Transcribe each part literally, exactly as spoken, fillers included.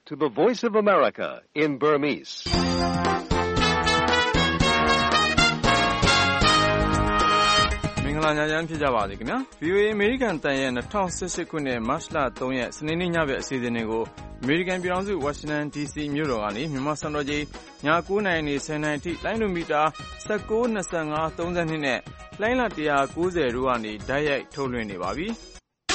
to the Voice of America in Burmese. ။မင်္ဂလာညချမ်းဖြစ်ကြပါစေခင်ဗျာ။ V O A အမေရိကန်တန်ရဲ့၂၀၁၈ခုနှစ်မတ်လ၃ရက်စနေနေ့ညဘက်အစီအစဉ်တွေကိုအမေရိကန်ပြည်ထောင်စုဝါရှင်တန် ဒီစီ မြို့တော်ကနေမြန်မာစံတော်ချိန်ည၉နာရီနေ၁၀နာရီအထိလိုင်းဒိုမီတာ၁၉ ၂၅ ၃၂နဲ့လိုင်းလ၁၉၀တို့ကနေတိုက်ရိုက်ထုတ်လွှင့်နေပါပြီ။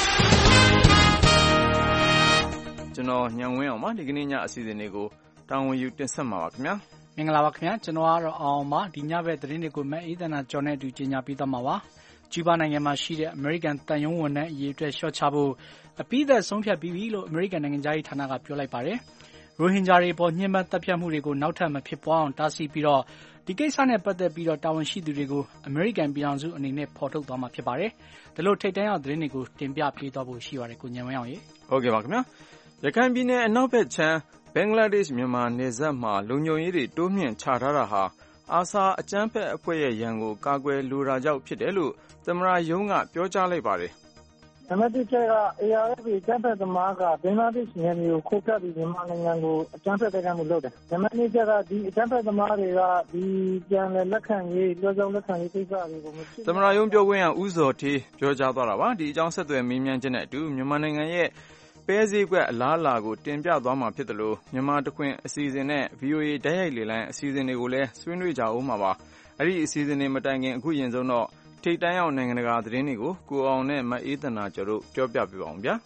ကျွန်တော်ညံဝင်းအောင်ပါဒီကနေ့ညအစီအစဉ်တွေကိုတာဝန်ယူတင်ဆက်မှာပါခင်ဗျာ။မင်္ဂလာပါခင်ဗျာကျွန်တော်ကတော့အောင်ပါဒီညဘက်သတင်းတွေကိုမအေးသနာကျော်နဲ့အတူကြီးညာပေးသွားမှာပါ။ကျူးဘားနိုင်ငံမှာရှိတဲ့အမေရိကန်တန်ယုံဝန်ထမ်းအရေးအတွက်လျှော့ချဖို့အပိသက်ဆုံးဖြတ်ပြီးပြီလို့အမေရိကန်နိုင်ငံသားရေးဌာနကပြောလိုက်ပါတယ်။ရိုဟင်ဂျာတွေပေါ်ညှဉ်းပန်းတပ်ဖြတ်မှုတွေကိုနောက်ထပ်မဖြစ်ပွားအောင်တားဆီးပြီးတော့ဒီကိစ္စနဲ့ပတ်သက်ပြီးတော့တာဝန်ရှိသူတွေကိုအမေရိကန်ပြည်ထောင်စုအနေနဲ့ဖော်ထုတ်သွားမှာဖြစ်ပါတယ်။ဒါလို့ထိတ်တန်းအောင်သတင်းတွေကိုတင်ပြပေးသွားဖို့ရှိပါတယ်ကိုညံဝင်းအောင်ရေ။ဟုတ်ကဲ့ပါခင်ဗျာ။ရခိုင်ပြည်နယ်အနောက်ဘက်ခြမ်းဘင်္ဂလားဒေ့ရှ်မြန်မာနယ်စပ်မှာလုံခြုံရေးတွေတိုးမြှင့်ချထားတာဟာအာဆာအကြမ်းဖက်အဖွဲ့ရဲ့ရန်ကိုကာကွယ်လိုတာကြောင့်ဖြစ်တယ်လို့သမ္မတရုံးကပြောကြားလိုက်ပါတယ်။နံပါတ်တစ်ချက်က A R F အကြမ်းဖက်သမားကဘင်္ဂလားဒေ့ရှ်နယ်မြေကိုခိုးကပ်ပြီးမြန်မာနိုင်ငံကိုအကြမ်းဖက်တိုက်ခိုက်မှုလုပ်တယ်။နံပါတ်နှစ်ချက်ကဒီအကြမ်းဖက်သမားတွေကဒီပြန်လည်လက်ခံရေးလွှဲပြောင်းလက်ခံရေးကိစ္စတွေကိုမဖြစ်သမ္မတရုံးပြောခွင့်ရဦးဇော်ဌေးပြောကြားသွားတာပါ။ဒီအကြောင်းဆက်သွယ်မေးမြန်းချက်နဲ့အတူမြန်မာနိုင်ငံရဲ့ပဲဈေးကွက်အလားအလာကိုတင်ပြသွားမှာဖြစ်တယ်လို့မြန်မာတခွင်အစီအစဉ်နဲ့ V O A တိုက်ရိုက်လေလိုင်းအစီအစဉ်တွေကိုလည်းဆွေးနွေးကြအောင်မှာပါ။အဲ့ဒီအစီအစဉ်တွေမတိုင်ခင်အခုရင်ဆုံးတော့ထိတ်တန်းရောက်နိုင်ငံတကာသတင်းတွေကိုကိုအောင်နဲ့မအေးသနာကျော်တို့ပြောပြပေးပါအောင်ဗျာ။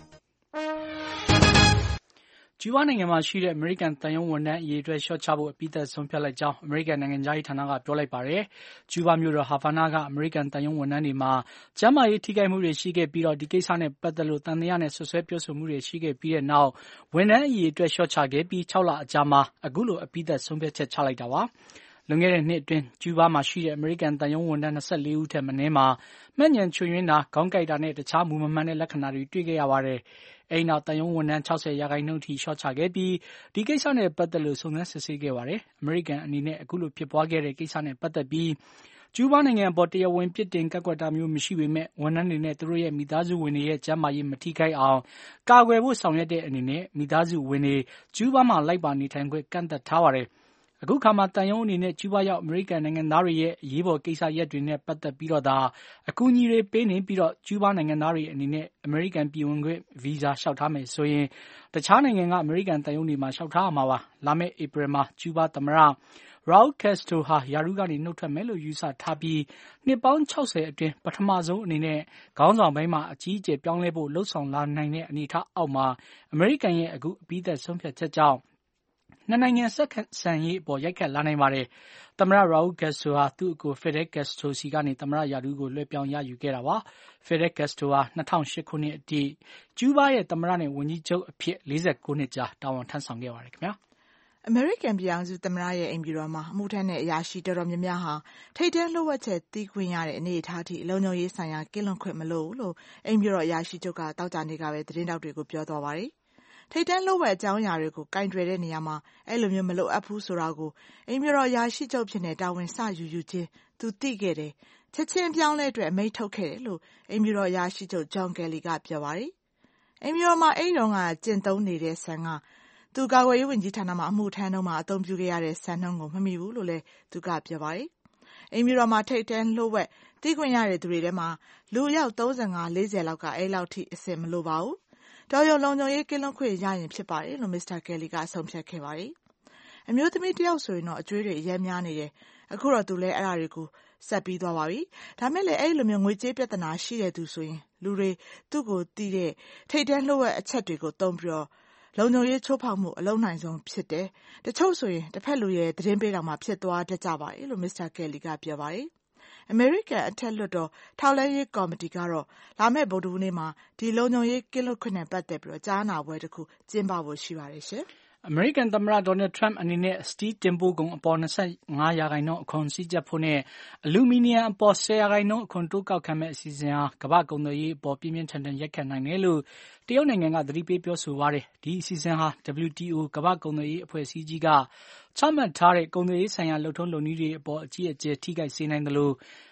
ကျူးဘားနိုင်ငံမှာရှိတဲ့အမေရိကန်တန်ယုံဝန်ထမ်းအရေးအတွက်လျှော့ချဖို့အပိသက်ဆုံးဖြတ်လိုက်ကြောင်းအမေရိကန်နိုင်ငံသားရေးဌာနကပြောလိုက်ပါတယ်။ကျူးဘားမြို့တော်ဟာဗာနာကအမေရိကန်တန်ယုံဝန်ထမ်းတွေမှာကျန်းမာရေးထိခိုက်မှုတွေရှိခဲ့ပြီးတော့ဒီကိစ္စနဲ့ပတ်သက်လို့တန်တရားနဲ့ဆွဆွဲပြောဆိုမှုတွေရှိခဲ့ပြီးတဲ့နောက်ဝန်ထမ်းအရေးအတွက်လျှော့ချခဲ့ပြီး၆လအကြာမှာအခုလိုအပိသက်ဆုံးဖြတ်ချက်ချလိုက်တာပါ။လွန်ခဲ့တဲ့နှစ်အတွင်းကျူးဘားမှာရှိတဲ့အမေရိကန်တန်ယုံဝန်ထမ်း၂၄ဦးထက်မနည်းမှာမှတ်ဉာဏ်ချွတ်ယွင်းတာခေါင်းကိုက်တာနဲ့တခြားမူမမှန်တဲ့လက္ခဏာတွေတွေ့ခဲ့ရပါတယ်။အဲဒီနောက်တန်ယုံဝန်ထမ်း၆၀ရာခိုင်နှုန်းထိလျှော့ချခဲ့ပြီးဒီကိစ္စနဲ့ပတ်သက်လို့စုံစမ်းစစ်ဆေးခဲ့ပါတယ်။အမေရိကန်အနေနဲ့အခုလိုဖြစ်ပွားခဲ့တဲ့ကိစ္စနဲ့ပတ်သက်ပြီးကျူးဘားနိုင်ငံအပေါ်တရားဝင်ပြစ်တင်ကန့်ကွက်တာမျိုးမရှိပေမဲ့ဝန်ထမ်းတွေနဲ့သူတို့ရဲ့မိသားစုဝင်တွေရဲ့ကျန်းမာရေးမထိခိုက်အောင်ကာကွယ်ဖို့ဆောင်ရွက်တဲ့အနေနဲ့မိသားစုဝင်တွေကျူးဘားမှာလိုက်ပါနေထိုင်ခွင့်ကန့်သတ်ထားပါတယ်။အခုခါမှာတန်ယုံအနေနဲ့ကျူးဘားရောက်အမေရိကန်နိုင်ငံသားတွေရဲ့အရေးပေါ်ကိစ္စရပ်တွေနဲ့ပတ်သက်ပြီးတော့ဒါအကူအညီတွေပေးနေပြီးတော့ကျူးဘားနိုင်ငံသားတွေအနေနဲ့အမေရိကန်ပြည်ဝင်ခွင့်ဗီဇာလျှောက်ထားမယ်ဆိုရင်တခြားနိုင်ငံကအမေရိကန်တန်ယုံတွေမှာလျှောက်ထားရမှာပါ။လာမယ့်ဧပြီမှာကျူးဘားသမ္မတRaul Castro ဟာရာထူးကနေနှုတ်ထွက်မယ်လို့ယူဆထားပြီးနှစ်ပေါင်း၆၀အတွင်းပထမဆုံးအနေနဲ့ခေါင်းဆောင်ပိုင်းမှာအကြီးအကျယ်ပြောင်းလဲဖို့လှုံ့ဆော်လာနိုင်တဲ့အနေအထားအောက်မှာအမေရိကန်ရဲ့အခုအပြီးသက်ဆုံးဖြတ်ချက်ကြောင့်နှစ်နိုင်ငံဆက်ဆံရေးအပေါ်ရိုက်ခတ်လာနိုင်ပါတယ်။သမ္မတ Raul Castro ဟာသူ့အကို Fidel Castro စီကနေသမ္မတရာထူးကိုလွှဲပြောင်းရယူခဲ့တာပါ။ Fidel Castro ဟာ၂၀၀၈ခုနှစ်အထိကျူးဘားရဲ့သမ္မတနဲ့ဝန်ကြီးချုပ်အဖြစ်၄၉နှစ်ကြာတာဝန်ထမ်းဆောင်ခဲ့ပါတယ်ခင်ဗျာ။အမေရိကန်ပြည်ထောင်စုသမ္မတရဲ့အိမ်ဖြူတော်မှာအမှုထမ်းတဲ့အရာရှိတော်တော်များများဟာထိပ်တန်းလျှို့ဝှက်ချက်သိခွင့်ရတဲ့အနေအထားထိလုံခြုံရေးဆိုင်ရာကင်းလွတ်ခွင့်မလိုဘူးလို့အိမ်ဖြူတော်အရာရှိချုပ်ကတောက်ကြနေကပဲသတင်းတောက်တွေကိုပြောသွားပါတယ်။ထိပ်တန်းလျှို့ဝှက်အကြောင်းအရာတွေကိုကင်တွယ်တဲ့နေရာမှာအဲ့လိုမျိုးမလိုအပ်ဘူးဆိုတာကိုအိမ်ဖြူတော်အရာရှိချုပ်ဖြစ်နေတာဝန်စယူယူချင်းသူသိခဲ့တယ်။ချက်ချင်းပြောင်းလဲအတွက်အမိန့်ထုတ်ခဲ့တယ်လို့အိမ်ဖြူတော်အရာရှိချုပ် John Kelly ကပြောပါတယ်။အိမ်ဖြူတော်မှာအဲ့ဒီတော့ကကျင့်သုံးနေတဲ့ဆန်ကသူကာကွယ်ရေးဝန်ကြီးဌာနမှာအမှုထမ်းတော့မှအသုံးပြုခဲ့ရတဲ့စံနှုန်းကိုမမီဘူးလို့လည်းသူကပြောပါတယ်။အိမ်ဖြူတော်မှာထိပ်တန်းလျှို့ဝှက်သိခွင့်ရတဲ့သူတွေထဲမှာလူအယောက်၃၅ ၄၀လောက်ကအဲ့လောက်ထိအဆင်မလိုပါဘူး။တော်ရုံလုံခြုံရေးကင်းလွတ်ခွင့်ရရင်ဖြစ်ပါတယ်လို့မစ္စတာကယ်လီကဆုံးဖြတ်ခဲ့ပါတယ်။အမျိုးသမီးတယောက်ဆိုရင်တော့အကျွေးတွေအများများနေတယ်။အခုတော့သူလည်းအဲ့ဒါတွေကိုဆက်ပြီးသွားပါပြီ။ဒါမဲ့လည်းအဲ့လိုမျိုးငွေကြေးပြဿနာရှိတဲ့သူဆိုရင်လူတွေသူ့ကိုတီးတဲ့ထိပ်တန်းလျှို့ဝှက်အချက်တွေကိုသုံးပြီးတော့လုံခြုံရေးချိုးဖောက်မှုအလုံးနိုင်ဆုံးဖြစ်တယ်။တချို့ဆိုရင်တစ်ဖက်လူရဲ့သတင်းပေးတော်မှာဖြစ်သွားတတ်ကြပါတယ်လို့မစ္စတာကယ်လီကပြောပါတယ်။အမေရိကန်အထက်လွှတ်တော်ထောက်လှမ်းရေးကော်မတီကတော့လာမယ့်ဗုဒ္ဓဟူးနေ့မှာဒီလုံခြုံရေးကင်းလွတ်ခွင့်နဲ့ပတ်သက်ပြီးတော့ကြားနာပွဲတစ်ခုကျင်းပဖို့ရှိပါတယ်ရှင်။အမေရိကန်သမ္မတဒေါ်နယ်ထရမ့်အနေနဲ့စတီးတင်ပို့ကုန်အပေါ်၂၅ရာခိုင်နှုန်းအခွန်စည်းကြပ်ဖို့နဲ့အလူမီနီယံအပေါ်၁၀ရာခိုင်နှုန်းအခွန်တိုးကောက်ခံမယ့်အစီအစဉ်ဟာကမ္ဘာ့ကုန်သွယ်ရေးအပေါ်ပြင်းပြင်းထန်ထန်ရိုက်ခတ်နိုင်တယ်လို့တရုတ်နိုင်ငံကသတိပေးပြောဆိုပါတယ်။ဒီအစီအစဉ်ဟာ W T O ကမ္ဘာ့ကုန်သွယ်ရေးအဖွဲ့အစည်းကြီးကချမှတ်ထားတဲ့ကုန်သွယ်ရေးဆိုင်ရာလုပ်ထုံးလုပ်နည်းတွေအပေါ်အကြီးအကျယ်ထိခိုက်စေနိုင်တယ်လို့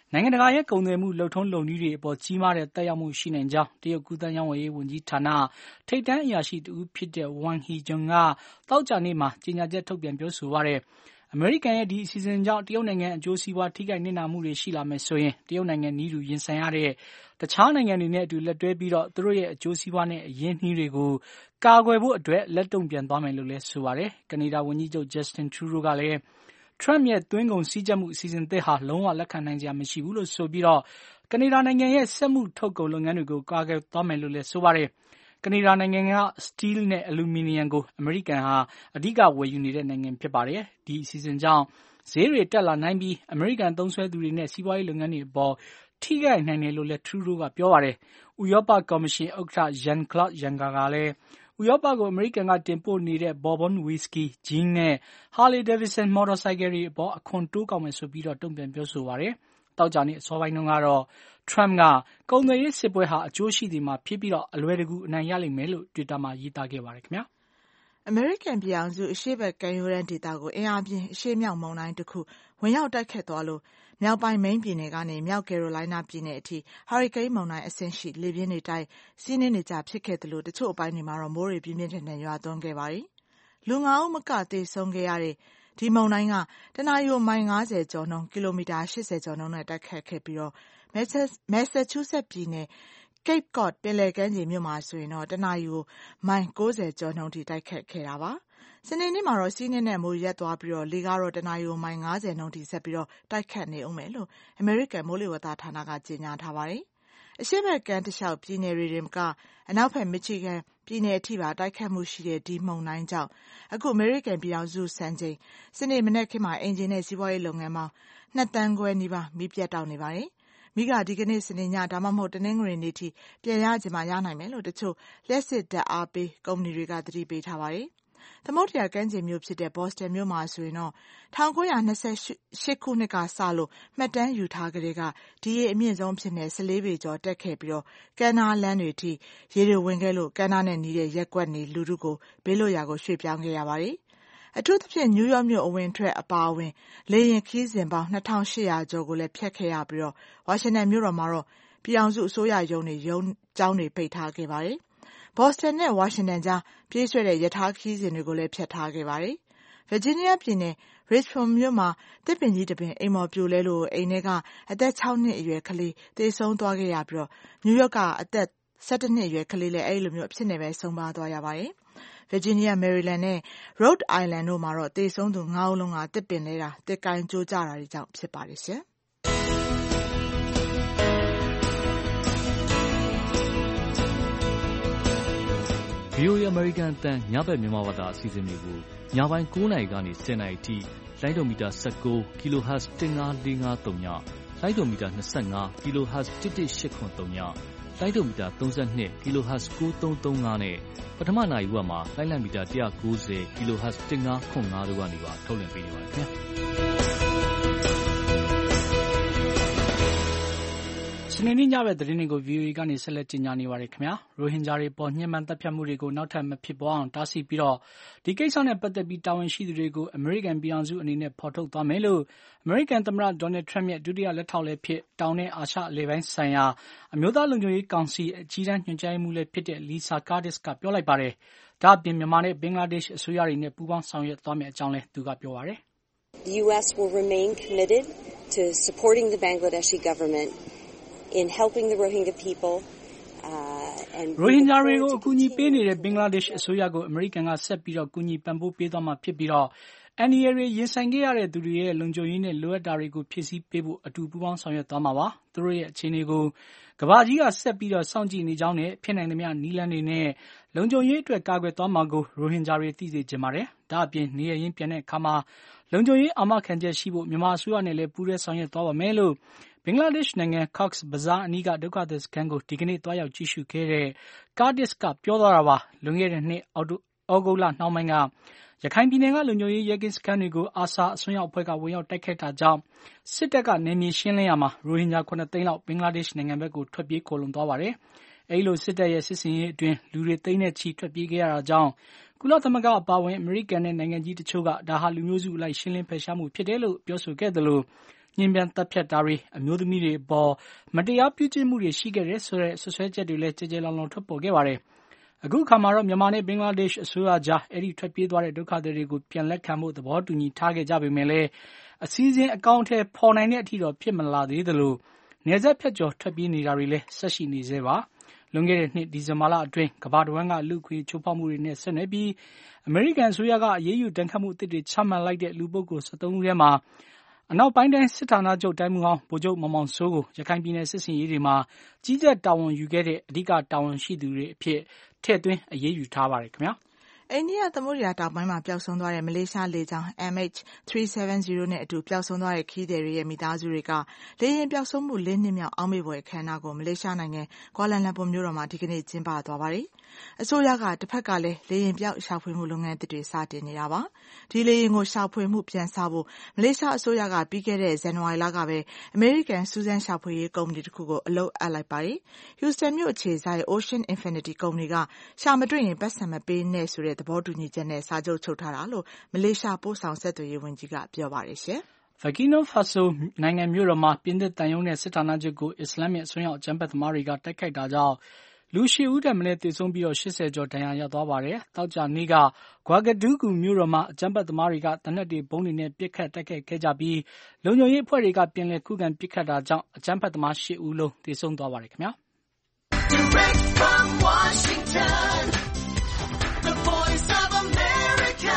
နိုင်ငံတကာရဲ့ကုန်သွယ်မှုလှုပ်ထုံးလုပ်နည်းတွေအပေါ်ကြီးမားတဲ့သက်ရောက်မှုရှိနိုင်ကြောင်းတရုတ်ကူးသန်းရောင်းဝယ်ရေးဝန်ကြီးဌာနထိပ်တန်းအရာရှိတဦးဖြစ်တဲ့ Wang Hejun ကသောကြာနေ့မှာကြေညာချက်ထုတ်ပြန်ပြောဆိုပါတယ်။အမေရိကန်ရဲ့ဒီအစီအစဉ်ကြောင့်တရုတ်နိုင်ငံအကျိုးစီးပွားထိခိုက်နစ်နာမှုတွေရှိလာမယ်ဆိုရင်တရုတ်နိုင်ငံနည်းတူရင်ဆိုင်ရတဲ့တခြားနိုင်ငံတွေနဲ့အတူလက်တွဲပြီးတော့သူတို့ရဲ့အကျိုးစီးပွားနဲ့အရင်းနှီးတွေကိုကာကွယ်ဖို့အတွက်လက်တုံ့ပြန်သွားမယ်လို့လည်းဆိုပါတယ်။ကနေဒါဝန်ကြီးချုပ် Justin Trudeau ကလည်းTrump ရဲ့သွင်းကုန်စည်းကြပ်မှုအစီအစဉ်သစ်ဟာလုံးဝလက်ခံနိုင်စရာမရှိဘူးလို့ဆိုပြီးတော့ကနေဒါနိုင်ငံရဲ့စက်မှုထုတ်ကုန်လုပ်ငန်းတွေကိုကာကွယ်သွားမယ်လို့လည်းဆိုပါတယ်။ကနေဒါနိုင်ငံကစတီးလ်နဲ့အလူမီနီယံကိုအမေရိကန်ဟာအဓိကဝယ်ယူနေတဲ့နိုင်ငံဖြစ်ပါတယ်။ဒီအစီအစဉ်ကြောင့်ဈေးတွေတက်လာနိုင်ပြီးအမေရိကန်သုံးစွဲသူတွေနဲ့စီးပွားရေးလုပ်ငန်းတွေအပေါ်ထိခိုက်နိုင်တယ်လို့လည်း Trudeau ကပြောပါတယ်။ဥရောပကော်မရှင်ဥက္ကဋ္ဌ Jean-Claude Juncker ကလည်းဥရောပကိုအမေရိကန်ကတင်ပို့နေတဲ့ Bourbon Whiskey, Gin နဲ့ Harley Davidson မော်တော်ဆိုင်ကယ်တွေအပေါ်အခွန်တိုးကောက်မယ်ဆိုပြီးတော့တုံ့ပြန်ပြောဆိုပါတယ်။သောကြာနေ့အစောပိုင်းတုန်းကတော့ Trump ကကုန်သွယ်ရေးစစ်ပွဲဟာအကျိုးရှိစေမှာဖြစ်ပြီးတော့အလွယ်တကူအနိုင်ရလိမ့်မယ်လို့ Twitter မှာရေးသားခဲ့ပါတယ်ခင်ဗျာ။အမေရိကန်ပြည်ထောင်စုအရှေ့ဘက်ကမ်းရိုးတန်းဒေသကိုအင်အားပြင်းအရှေ့မြောက်မုန်တိုင်းတစ်ခုဝင်ရောက်တိုက်ခတ်သွားလို့မြောက်ပိုင်းမိန်းပြည်နယ်ကနေမြောက်ကယ်ရိုလိုင်းနားပြည်နယ်အထိဟာရီကိန်းမုန်တိုင်းအဆင့်ရှိလေပြင်းတွေတိုက်စီးနှင်းနေကြဖြစ်ခဲ့တယ်လို့တချို့အပိုင်းတွေမှာတော့မိုးတွေပြင်းပြင်းထန်ထန်ရွာသွန်းခဲ့ပါတယ်။လူငါးဦးမကသေဆုံးခဲ့ရတဲ့ဒီမုန်တိုင်းကတနအီကိုမိုင်ငါးဆယ်ကျော်နှုန်းကီလိုမီတာရှစ်ဆယ်ကျော်နှုန်းနဲ့တိုက်ခတ်ခဲ့ပြီးတော့မက်ဆာချူးဆက်ပြည်နယ်Cape Cod ပင်လယ်ကမ်းခြေမြို့မှာဆိုရင်တော့တနအီကိုမိုင်ကိုးဆယ်ကျော်နှုန်းထိတိုက်ခတ်ခဲ့တာပါ။စနေနေ့မှာတော့စီးနှင်းနဲ့မိုးရက်သွားပြီးတော့လေကတော့တနအီကိုမိုင်ငါးဆယ်နှုန်းထိဆက်ပြီးတော့တိုက်ခတ်နေဦးမယ်လို့အမေရိကန်မိုးလေဝသဌာနကကြေညာထားပါတယ်။အရှေ့ဘက်ကမ်းတစ်လျှောက်ပြည်နယ်တွေတင်ကအနောက်ဘက်မီချီဂန်ပြည်နယ်အထိပါတိုက်ခတ်မှုရှိတဲ့ဒီမုန်တိုင်းကြောင့်အခုအမေရိကန်ပြည်ထောင်စုစံချိန်စနေမနက်ခင်းမှာအင်ဂျင်နဲ့စီးပွားရေးလုပ်ငန်းပေါင်းနှစ်တန်းခွဲနီးပါးမီးပြတ်တောက်နေပါတယ်။မိကဒီကနေ့စနေညဒါမှမဟုတ်တနင်္ဂနွေနေ့ထိပြန်ရကြမှာရနိုင်မယ်လို့တချို့လက်စစ်ဓာတ်အားပေးကုမ္ပဏီတွေကသတိပေးထားပါတယ်။သမုဒ္ဒရာကမ်းခြေမြို့ဖြစ်တဲ့ဘော့စတန်မြို့မှာဆိုရင်တော့၁၉၂၈ခုနှစ်ကစလို့မှတ်တမ်းယူထားကြတဲ့ကဒီရေအမြင့်ဆုံးဖြစ်နေ၁၄ပေကျော်တက်ခဲ့ပြီးတော့ကမ်းနားလမ်းတွေထိရေတွေဝင်ခဲ့လို့ကမ်းနားနဲ့နီးတဲ့ရက်ကွက်နေလူထုကိုဘေးလွတ်ရာကိုရွှေ့ပြောင်းခဲ့ရပါတယ်။အထူးသဖြင့်နယူးယောက်မြို့အဝင်ထွက်အပါအဝင်လေယာဉ်ခရီးစဉ်ပေါင်းနှစ်ထောင်ရှစ်ရာကျော်ကိုလည်းဖျက်ခဲ့ရပြီးတော့ဝါရှင်တန်မြို့တော်မှာတော့ပြည်ထောင်စုအစိုးရရုံးတွေရုံးကျောင်းတွေပိတ်ထားခဲ့ပါတယ်။ဘော့စတန်နဲ့ဝါရှင်တန်ကြားပြေးဆွဲတဲ့ရထားခရီးစဉ်တွေကိုလည်းဖျက်ထားခဲ့ပါတယ်။ဗာဂျီးနီးယားပြည်နယ်ရစ်ချ်မွန်မြို့မှာတစ်ပင်ကြီးတစ်ပင်အိမ်မော်ပြိုလဲလို့အိမ်ထဲကအသက်၆နှစ်အရွယ်ကလေးသေဆုံးသွားခဲ့ရပြီးတော့နယူးယောက်ကအသက်၁၁နှစ်အရွယ်ကလေးလည်းအဲ့လိုမျိုးအဖြစ်နဲ့ပဲဆုံးပါသွားရပါတယ်။ဗာဂျီးနီးယားမယ်ရီလန်နဲ့ရော့ဒ်အိုင်လန်တို့မှာတော့သေဆုံးသူငါးဦးလုံးကတစ်ပင်လဲတာတစ်ကိုင်းကျိုးကြတာတွေကြောင့်ဖြစ်ပါတယ်ရှင်။ဗွီအိုအေ American အသံညဘက်မြန်မာဘာသာအစီအစဉ်တွေကိုညပိုင်းကိုးနာရီကနေဆယ်နာရီထိလိုင်းဒိုမီတာ၁၉ kilohertz တစ်ငါးလေးငါးသုံးညလိုင်းဒိုမီတာ၂၅ kilohertz တစ်တစ်ရှစ်ခွန်သုံးညလိုင်းဒိုမီတာ၃၂ kilohertz ကိုးသုံးသုံးငါးနဲ့ပထမနာရီဝက်မှာလိုင်းလံမီတာ၁၉၀ kilohertz တစ်ငါးခွန်ငါးတို့ကနေပါထုတ်လွှင့်ပေးနေပါတယ်ခင်ဗျာစနေနေ့ညဘက်သတင်းတွေကို ဗွီအိုအေကနေဆက်လက်ကြေညာနေပါတယ်ခင်ဗျာရိုဟင်ဂျာတွေပေါ်ညှဉ်းပန်းတပ်ဖြတ်မှုတွေကိုနောက်ထပ်မဖြစ်ပွားအောင်တားဆီးပြီးတော့ဒီကိစ္စနဲ့ပတ်သက်ပြီးတာဝန်ရှိသူတွေကိုအမေရိကန်ပြည်ထောင်စုအနေနဲ့ဖော်ထုတ်သွားမယ်လို့အမေရိကန်သမ္မတဒေါ်နယ်ထရမ့်ရဲ့ဒုတိယလက်ထောက်လည်းဖြစ်တောင်နဲ့အာရှအလယ်ပိုင်းဆိုင်ရာအမျိုးသားလုံခြုံရေးကောင်စီအကြီးတန်းညွှန်ကြားရေးမှူးလည်းဖြစ်တဲ့လီဆာကားဒစ်ကပြောလိုက်ပါတယ်ဒါ့အပြင်မြန်မာနဲ့ဘင်္ဂလားဒေ့ရှ်အစိုးရတွေနဲ့ပူးပေါင်းဆောင်ရွက်သွားမယ့်အကြောင်းလည်းသူကပြောပါတယ် The U S will remain committed to supporting the Bangladeshi government in helping the Rohingya people uh and ရိုဟင်ဂျာတွေကိုအကူအညီပေးနေတဲ့ဘင်္ဂလားဒေ့ရှ်အစိုးရကိုအမေရိကန်ကဆက်ပြီးတော့ကူညီပံ့ပိုးပေးသွားမှာဖြစ်ပြီးတော့အန်ဒီအေရီရင်ဆိုင်ခဲ့ရတဲ့သူတွေရဲ့လုံခြုံရေးနဲ့လိုအပ်တာတွေကိုဖြည့်ဆည်းပေးဖို့အတူပူးပေါင်းဆောင်ရွက်သွားမှာပါသူတို့ရဲ့အခြေအနေကိုကမ္ဘာကြီးကဆက်ပြီးတော့စောင့်ကြည့်နေကြောင်းနဲ့ဖြစ်နိုင်သမျှနီးလန်းတွေနဲ့လုံခြုံရေးအတွက်ကာကွယ်သွားမှာကိုရိုဟင်ဂျာတွေသိစေချင်ပါတယ်ဒါအပြင်နေရရင်ပြန်တဲ့အခါမှာလုံခြုံရေးအာမခံချက်ရှိဖို့မြန်မာအစိုးရနဲ့လည်းပူးရဲဆောင်ရွက်သွားပါမယ်လို့ဘင်္ဂလားဒေ့ရှ်နိုင်ငံ Cox's Bazar အနီးကဒုက္ခသည်စခန်းကိုဒီကနေ့တွားရောက်ကြည့်ရှုခဲ့တဲ့ကားဒစ်ကပြောသွားတာပါလွန်ခဲ့တဲ့နှစ်အောက်တိုဩဂုတ်လနှောင်းပိုင်းကရခိုင်ပြည်နယ်ကလုံခြုံရေးရဲကင်းစခန်းတွေကိုအာဆာအစွန်းရောက်အဖွဲ့ကဝင်ရောက်တိုက်ခိုက်တာကြောင့်စစ်တပ်ကနယ်မြေရှင်းလင်းရမှာရိုဟင်ဂျာခုနှစ်သိန်းလောက်ဘင်္ဂလားဒေ့ရှ်နိုင်ငံဘက်ကိုထွက်ပြေးခိုလုံသွားပါတယ်အဲဒီလိုစစ်တပ်ရဲ့စစ်စင်ရေးအတွင်းလူတွေသိန်းနဲ့ချီထွက်ပြေးခဲ့ရတာကြောင့်ကုလသမဂ္ဂအပါအဝင်အမေရိကန်နဲ့နိုင်ငံကြီးတချို့ကဒါဟာလူမျိုးစုအလိုက်ရှင်းလင်းဖယ်ရှားမှုဖြစ်တယ်လို့ပြောဆိုခဲ့တယ်လို့ညှဉ်းပန်းသတ်ဖြတ်တာတွေအမျိုးသမီးတွေအပေါ်မတရားပြုကျင့်မှုတွေရှိခဲ့တယ်ဆိုတဲ့ဆွဆွဲချက်တွေလည်းကြဲကြဲလောင်လောင်ထွက်ပေါ်ခဲ့ပါတယ်။အခုအခါမှာတော့မြန်မာနဲ့ဘင်္ဂလားဒေ့ရှ်အစိုးရကြားအဲ့ဒီထွက်ပြေးသွားတဲ့ဒုက္ခသည်တွေကိုပြန်လက်ခံဖို့သဘောတူညီထားခဲ့ကြပေမဲ့လည်းအစည်းအဝေးအကောင့်ထဲပေါ်နိုင်တဲ့အထိတော့ဖြစ်မလာသေးသလိုနယ်စပ်ဖြတ်ကျော်ထွက်ပြေးနေတာတွေလည်းဆက်ရှိနေသေးပါ။လွန်ခဲ့တဲ့နှစ်ဒီဇင်ဘာလအတွင်းကမ္ဘာတစ်ဝန်းကလူ့ခွင့်ချိုးဖောက်မှုတွေနဲ့ဆက်နွယ်ပြီးအမေရိကန်အစိုးရကအရေးယူတန်ခတ်မှုအသစ်တွေချမှတ်လိုက်တဲ့လူပုဂ္ဂိုလ်၁၃ဦးထဲမှာအနောက်ပိုင်းတိုင်းစစ်ဌာနချုပ်တိုင်းမှုဟောင်းဗိုလ်ချုပ်မောင်မောင်စိုးကိုရခိုင်ပြည်နယ်စစ်စင်ရေးတွေမှာကြီးကြပ်တာဝန်ယူခဲ့တဲ့အဓိကတာဝန်ရှိသူတွေအဖြစ်ထည့်သွင်းအရေးယူထားပါတယ်ခင်ဗျာ။အိန္ဒိယသမုဒ္ဒရာတောင်ပိုင်းမှာပျောက်ဆုံးသွားတဲ့မလေးရှားလေကြောင်း M H ၃၇၀နဲ့အတူပျောက်ဆုံးသွားတဲ့ခရီးသည်တွေရဲ့မိသားစုတွေကလေယာဉ်ပျောက်ဆုံးမှုလေးနှစ်မြောက်အောက်မေ့ဖွယ်အခမ်းအနားကိုမလေးရှားနိုင်ငံကွာလာလမ်ပူမြို့တော်မှာဒီကနေ့ကျင်းပသွားပါတယ်။အစိုးရကတစ်ဖက်ကလည်းလေယာဉ်ပျောက်ရှာဖွေမှုလုပ်ငန်းသစ်တွေစတင်နေတာပါ။ဒီလေယာဉ်ကိုရှာဖွေမှုပြန်စဖို့မလေးရှားအစိုးရကပြီးခဲ့တဲ့ဇန်နဝါရီလကပဲအမေရိကန်စူးစမ်းရှာဖွေရေးကုမ္ပဏီတစ်ခုကိုအလုပ်အပ်လိုက်ပါတယ်။ Houston မြို့အခြေစိုက် Ocean Infinity ကုမ္ပဏီကရှာမတွေ့ရင်ပတ်စံမပေးနဲ့ဆိုတဲ့သဘောတူညီချက်နဲ့စာချုပ်ချုပ်ထားတာလို့မလေးရှားပို့ဆောင်ဆက်သွယ်ရေးဝန်ကြီးကပြောပါတယ်ရှင်။ Burkina Faso နိုင်ငံမြို့တော်မှာပြင်သစ်တန်ယုံနဲ့စစ်ဌာနချုပ်ကိုအစ္စလာမ်အစွန်းရောက်အကြမ်းဖက်သမားတွေကတိုက်ခိုက်တာကြောင့်လူရှစ်ဦးထက်မနည်းသေဆုံးပြီးရှစ်ဆယ်ကျော်ဒဏ်ရာရသွားပါတယ်။သောကြာနေ့ကဂွာဂဒူးဂူမြို့တော်မှာအကြမ်းဖက်သမားတွေကသေနတ်တွေဘုံးတွေနဲ့ပစ်ခတ်တိုက်ခိုက်ခဲ့ကြပြီးလုံခြုံရေးအဖွဲ့တွေကပြန်လည်ခုခံပစ်ခတ်တာကြောင့်အကြမ်းဖက်သမားရှစ်ဦးလုံးသေဆုံးသွားပါတယ်ခင်ဗျာ။ Direct from Washington, the voice of America,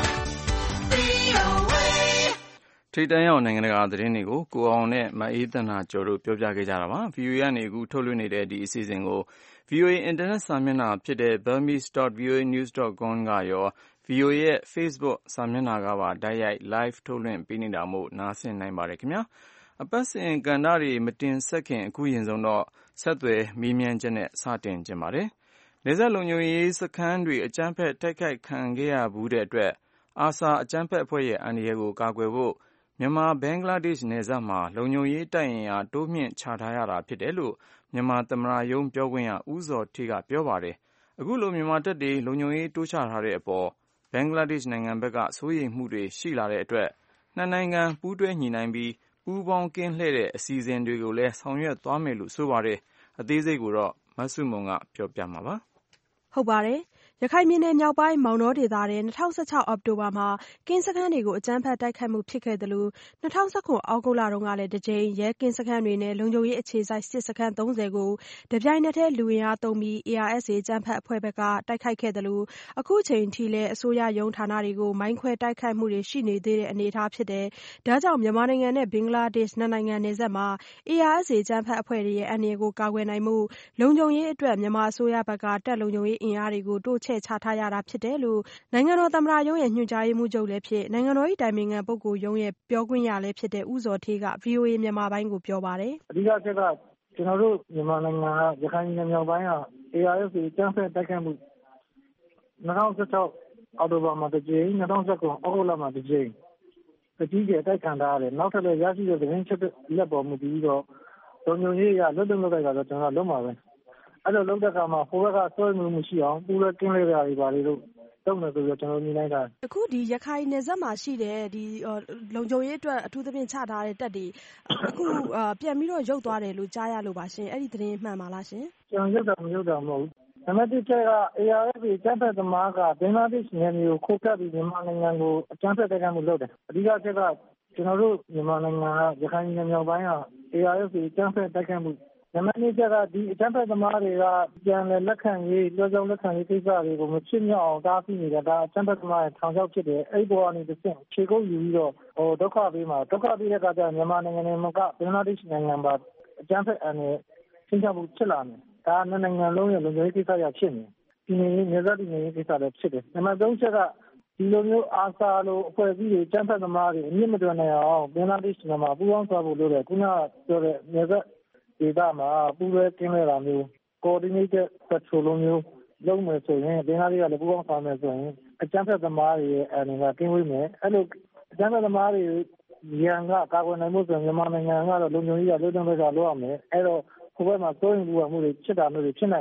V O A ထိပ်တန်းရောက်နိုင်ငံတကာသတင်းတွေကိုကိုအောင်နဲ့မအေးသန္တာကျော်တို့ပြောပြခဲ့ကြတာပါ။ ဗွီအိုအေကနေအခုထုတ်လွှင့်နေတဲ့ဒီအစီအစဉ်ကို ဗွီအိုအေအင်တာနက်စာမျက်နှာဖြစ်တဲ့ burmese dot v o a news dot com ကရော ဗွီအိုအေရဲ့ Facebook စာမျက်နှာကပါတိုက်ရိုက် live ထုတ်လွှင့်ပေးနေတာမို့နားဆင်နိုင်ပါတယ်ခင်ဗျာ။အပတ်စဉ်ကဏ္ဍတွေမတင်ဆက်ခင်အခုရင်ဆုံးတော့ဆက်သွယ်မေးမြန်းချက်နဲ့စတင်ခြင်းပါတယ်။နယ်စပ်လုံခြုံရေးစခန်းတွေအကြမ်းဖက်တိုက်ခိုက်ခံခဲ့ရဘူးတဲ့အတွက်အာဆာအကြမ်းဖက်အဖွဲ့ရဲ့အန္တရာယ်ကိုကာကွယ်ဖို့မြန်မာဘင်္ဂလားဒေ့ရှ်နယ်စပ်မှာလုံခြုံရေးတပ်အင်အားတိုးမြှင့်ချထားရတာဖြစ်တယ်လို့မြန်မာသမ္မတရုံးပြောခွင့်ရဦးဇော်ဌေးကပြောပါတယ်။အခုလိုမြန်မာတပ်တွေလုံခြုံရေးတိုးချထားတဲ့အပေါ်ဘင်္ဂလားဒေ့ရှ်နိုင်ငံဘက်ကစိုးရိမ်မှုတွေရှိလာတဲ့အတွက်နှစ်နိုင်ငံပူးတွဲညှိနှိုင်းပြီးပူးပေါင်းကင်းလှည့်တဲ့အစီအစဉ်တွေကိုလည်းဆောင်ရွက်သွားမယ်လို့ဆိုပါတယ်။အသေးစိတ်ကိုတော့မဆုမွန်ကပြောပြမှာပါ။ဟုတ်ပါတယ်။ရခိုင်ပြည်နယ်မြောက်ပိုင်းမောင်တောဒေသထဲ၂၀၁၆အောက်တိုဘာမှာကင်းစခန်းတွေကိုအကြမ်းဖက်တိုက်ခိုက်မှုဖြစ်ခဲ့သလို၂၀၁၇အောက်တိုဘာလတုန်းကလည်းတစ်ကြိမ်ရဲကင်းစခန်းတွေနဲ့လုံခြုံရေးအခြေစိုက်စစ်စခန်းသုံးဆယ်ကိုတပြိုင်နက်တည်းလူအင်အားသုံးပြီး A R S A အကြမ်းဖက်အဖွဲ့ဘက်ကတိုက်ခိုက်ခဲ့သလိုအခုချိန်ထိလည်းအစိုးရရုံးဌာနတွေကိုမိုင်းခွဲတိုက်ခိုက်မှုတွေရှိနေသေးတဲ့အနေအထားဖြစ်တယ်။ဒါကြောင့်မြန်မာနိုင်ငံနဲ့ဘင်္ဂလားဒေ့ရှ်နှစ်နိုင်ငံနယ်စပ်မှာ A R S A အကြမ်းဖက်အဖွဲ့တွေရဲ့အန္တရာယ်ကိုကာကွယ်နိုင်မှုလုံခြုံရေးအတွက်မြန်မာအစိုးရဘက်ကတပ်လုံခြုံရေးအင်အားတွေကိုတိုးချဲ့ချထားရတာဖြစ်တယ်လို့နိုင်ငံတော်သမ္မတရုံးရဲ့ညွှန်ကြားရေးမှူးချုပ်လည်းဖြစ်နိုင်ငံတော်၏အတိုင်ပင်ခံပုဂ္ဂိုလ်ရုံးရဲ့ပြောခွင့်ရလည်းဖြစ်တဲ့ဦးဇော်ဌေးက ဗွီအိုအေမြန်မာပိုင်းကိုပြောပါတယ်။အဓိကအချက်ကကျွန်တော်တို့မြန်မာနိုင်ငံကရခိုင်ပြည်နယ်မြောက်ပိုင်းက A R S A အကြမ်းဖက်တိုက်ခိုက်မှု၂၀၁၆အောက်တိုဘာမှာတစ်ကြိမ်၂၀၁၇အောက်တိုဘာမှာတစ်ကြိမ်အကြီးကျယ်တိုက်ခံထားရတယ်။နောက်ထပ်လည်းရရှိတဲ့သတင်းချက်လက်ပေါ်မူတည်ပြီးတော့လုံခြုံရေးအရလွတ်လွတ်လပ်လပ်ကတော့ကျွန်တော်လုံးပါပဲ။အဲ့လိုလုံးတဲ့အခါမှာဟိုဘက်ကစွဲမှုမရှိအောင်ပူရဲကင်းလဲတာတွေပါလေလို့တုံးတယ်ဆိုပြီးကျွန်တော်ညီလိုက်တာအခုဒီရခိုင်နယ်စပ်မှာရှိတဲ့ဒီလုံခြုံရေးအတွက်အထူးသဖြင့်ချထားတဲ့တပ်တွေအခုပြန်ပြီးတော့ရုပ်သွားတယ်လို့ကြားရလို့ပါရှင်အဲ့ဒီသတင်းမှန်ပါလားရှင်ကျွန်တော်ရုပ်တာမရုပ်တာမဟုတ်ဘူးနံပါတ်တစ်ချက်က A R S A အကြမ်းဖက်သမားကဘင်္ဂလားဒေ့ရှ်နယ်မြေကိုခိုးကပ်ပြီးမြန်မာနိုင်ငံကိုအကြမ်းဖက်တိုက်ခိုက်မှုလုပ်တယ်အဓိကအချက်ကကျွန်တော်တို့မြန်မာနိုင်ငံကရခိုင်ပြည်နယ်မြောက်ပိုင်းက A R S A အကြမ်းဖက်တိုက်ခိုက်မှုနံပါတ်နှစ်ချက်ကဒီအကြမ်းဖက်သမားတွေကပြန်လည်လက်ခံရေးလွှဲပြောင်းလက်ခံရေးကိစ္စတွေကိုမဖြစ်မြောက်အောင်တားဆီးနေတာဒါအကြမ်းဖက်သမားရဲ့ထောင်ချောက်ဖြစ်တယ်အဲ့ဒီပေါ်ကနေတစ်ဆင့်ခြေကုပ်ယူပြီးတော့ဟိုဒုက္ခပေးမှာဒုက္ခပေးတဲ့အခါကျမြန်မာနိုင်ငံနဲ့မကဘင်္ဂလားဒေ့ရှ်နိုင်ငံပါအကြမ်းဖက်အန်နဲ့ရှင်းချမှုဖြစ်လာမယ်ဒါနှစ်နိုင်ငံလုံးရဲ့လုံခြုံရေးကိစ္စရဖြစ်နေဒီနေနေသက်ဒီနေကိစ္စလည်းဖြစ်တယ်နံပါတ်သုံးချက်ကဒီလိုမျိုးအာဆာလိုအဖွဲ့အစည်းတွေအကြမ်းဖက်သမားတွေအမြင့်မတွယ်နိုင်အောင်ဘင်္ဂလားဒေ့ရှ်မှာပူးပေါင်းဆောင်ဖို့လုပ်တယ်ခုနကပြောတဲ့နေသက်ဒေသမှာပူးရဲကင်းလဲတာမျိုး coordinated patrol လိုမျိုးလုပ်မယ်ဆိုရင်ဘင်္ဂလားဒေ့ရှ်ကလည်းပူးပေါင်းဆောင်မယ်ဆိုရင်အကြမ်းဖက်သမားတွေရဲ့အနေနဲ့ကင်းဝေးမယ်အဲ့လိုအကြမ်းဖက်သမားတွေရန်ကကာကွယ်နိုင်မှုဆိုရင်မြန်မာနိုင်ငံကတော့လုံခြုံရေးကလွတ်လွတ်လပ်လပ်လုပ်ရမယ်အဲ့တော့ဟိုဘက်မှာစိုးရင်ပူရမှုတွေဖြစ်တာမျိုးတွေဖြစ်နိုင်တယ်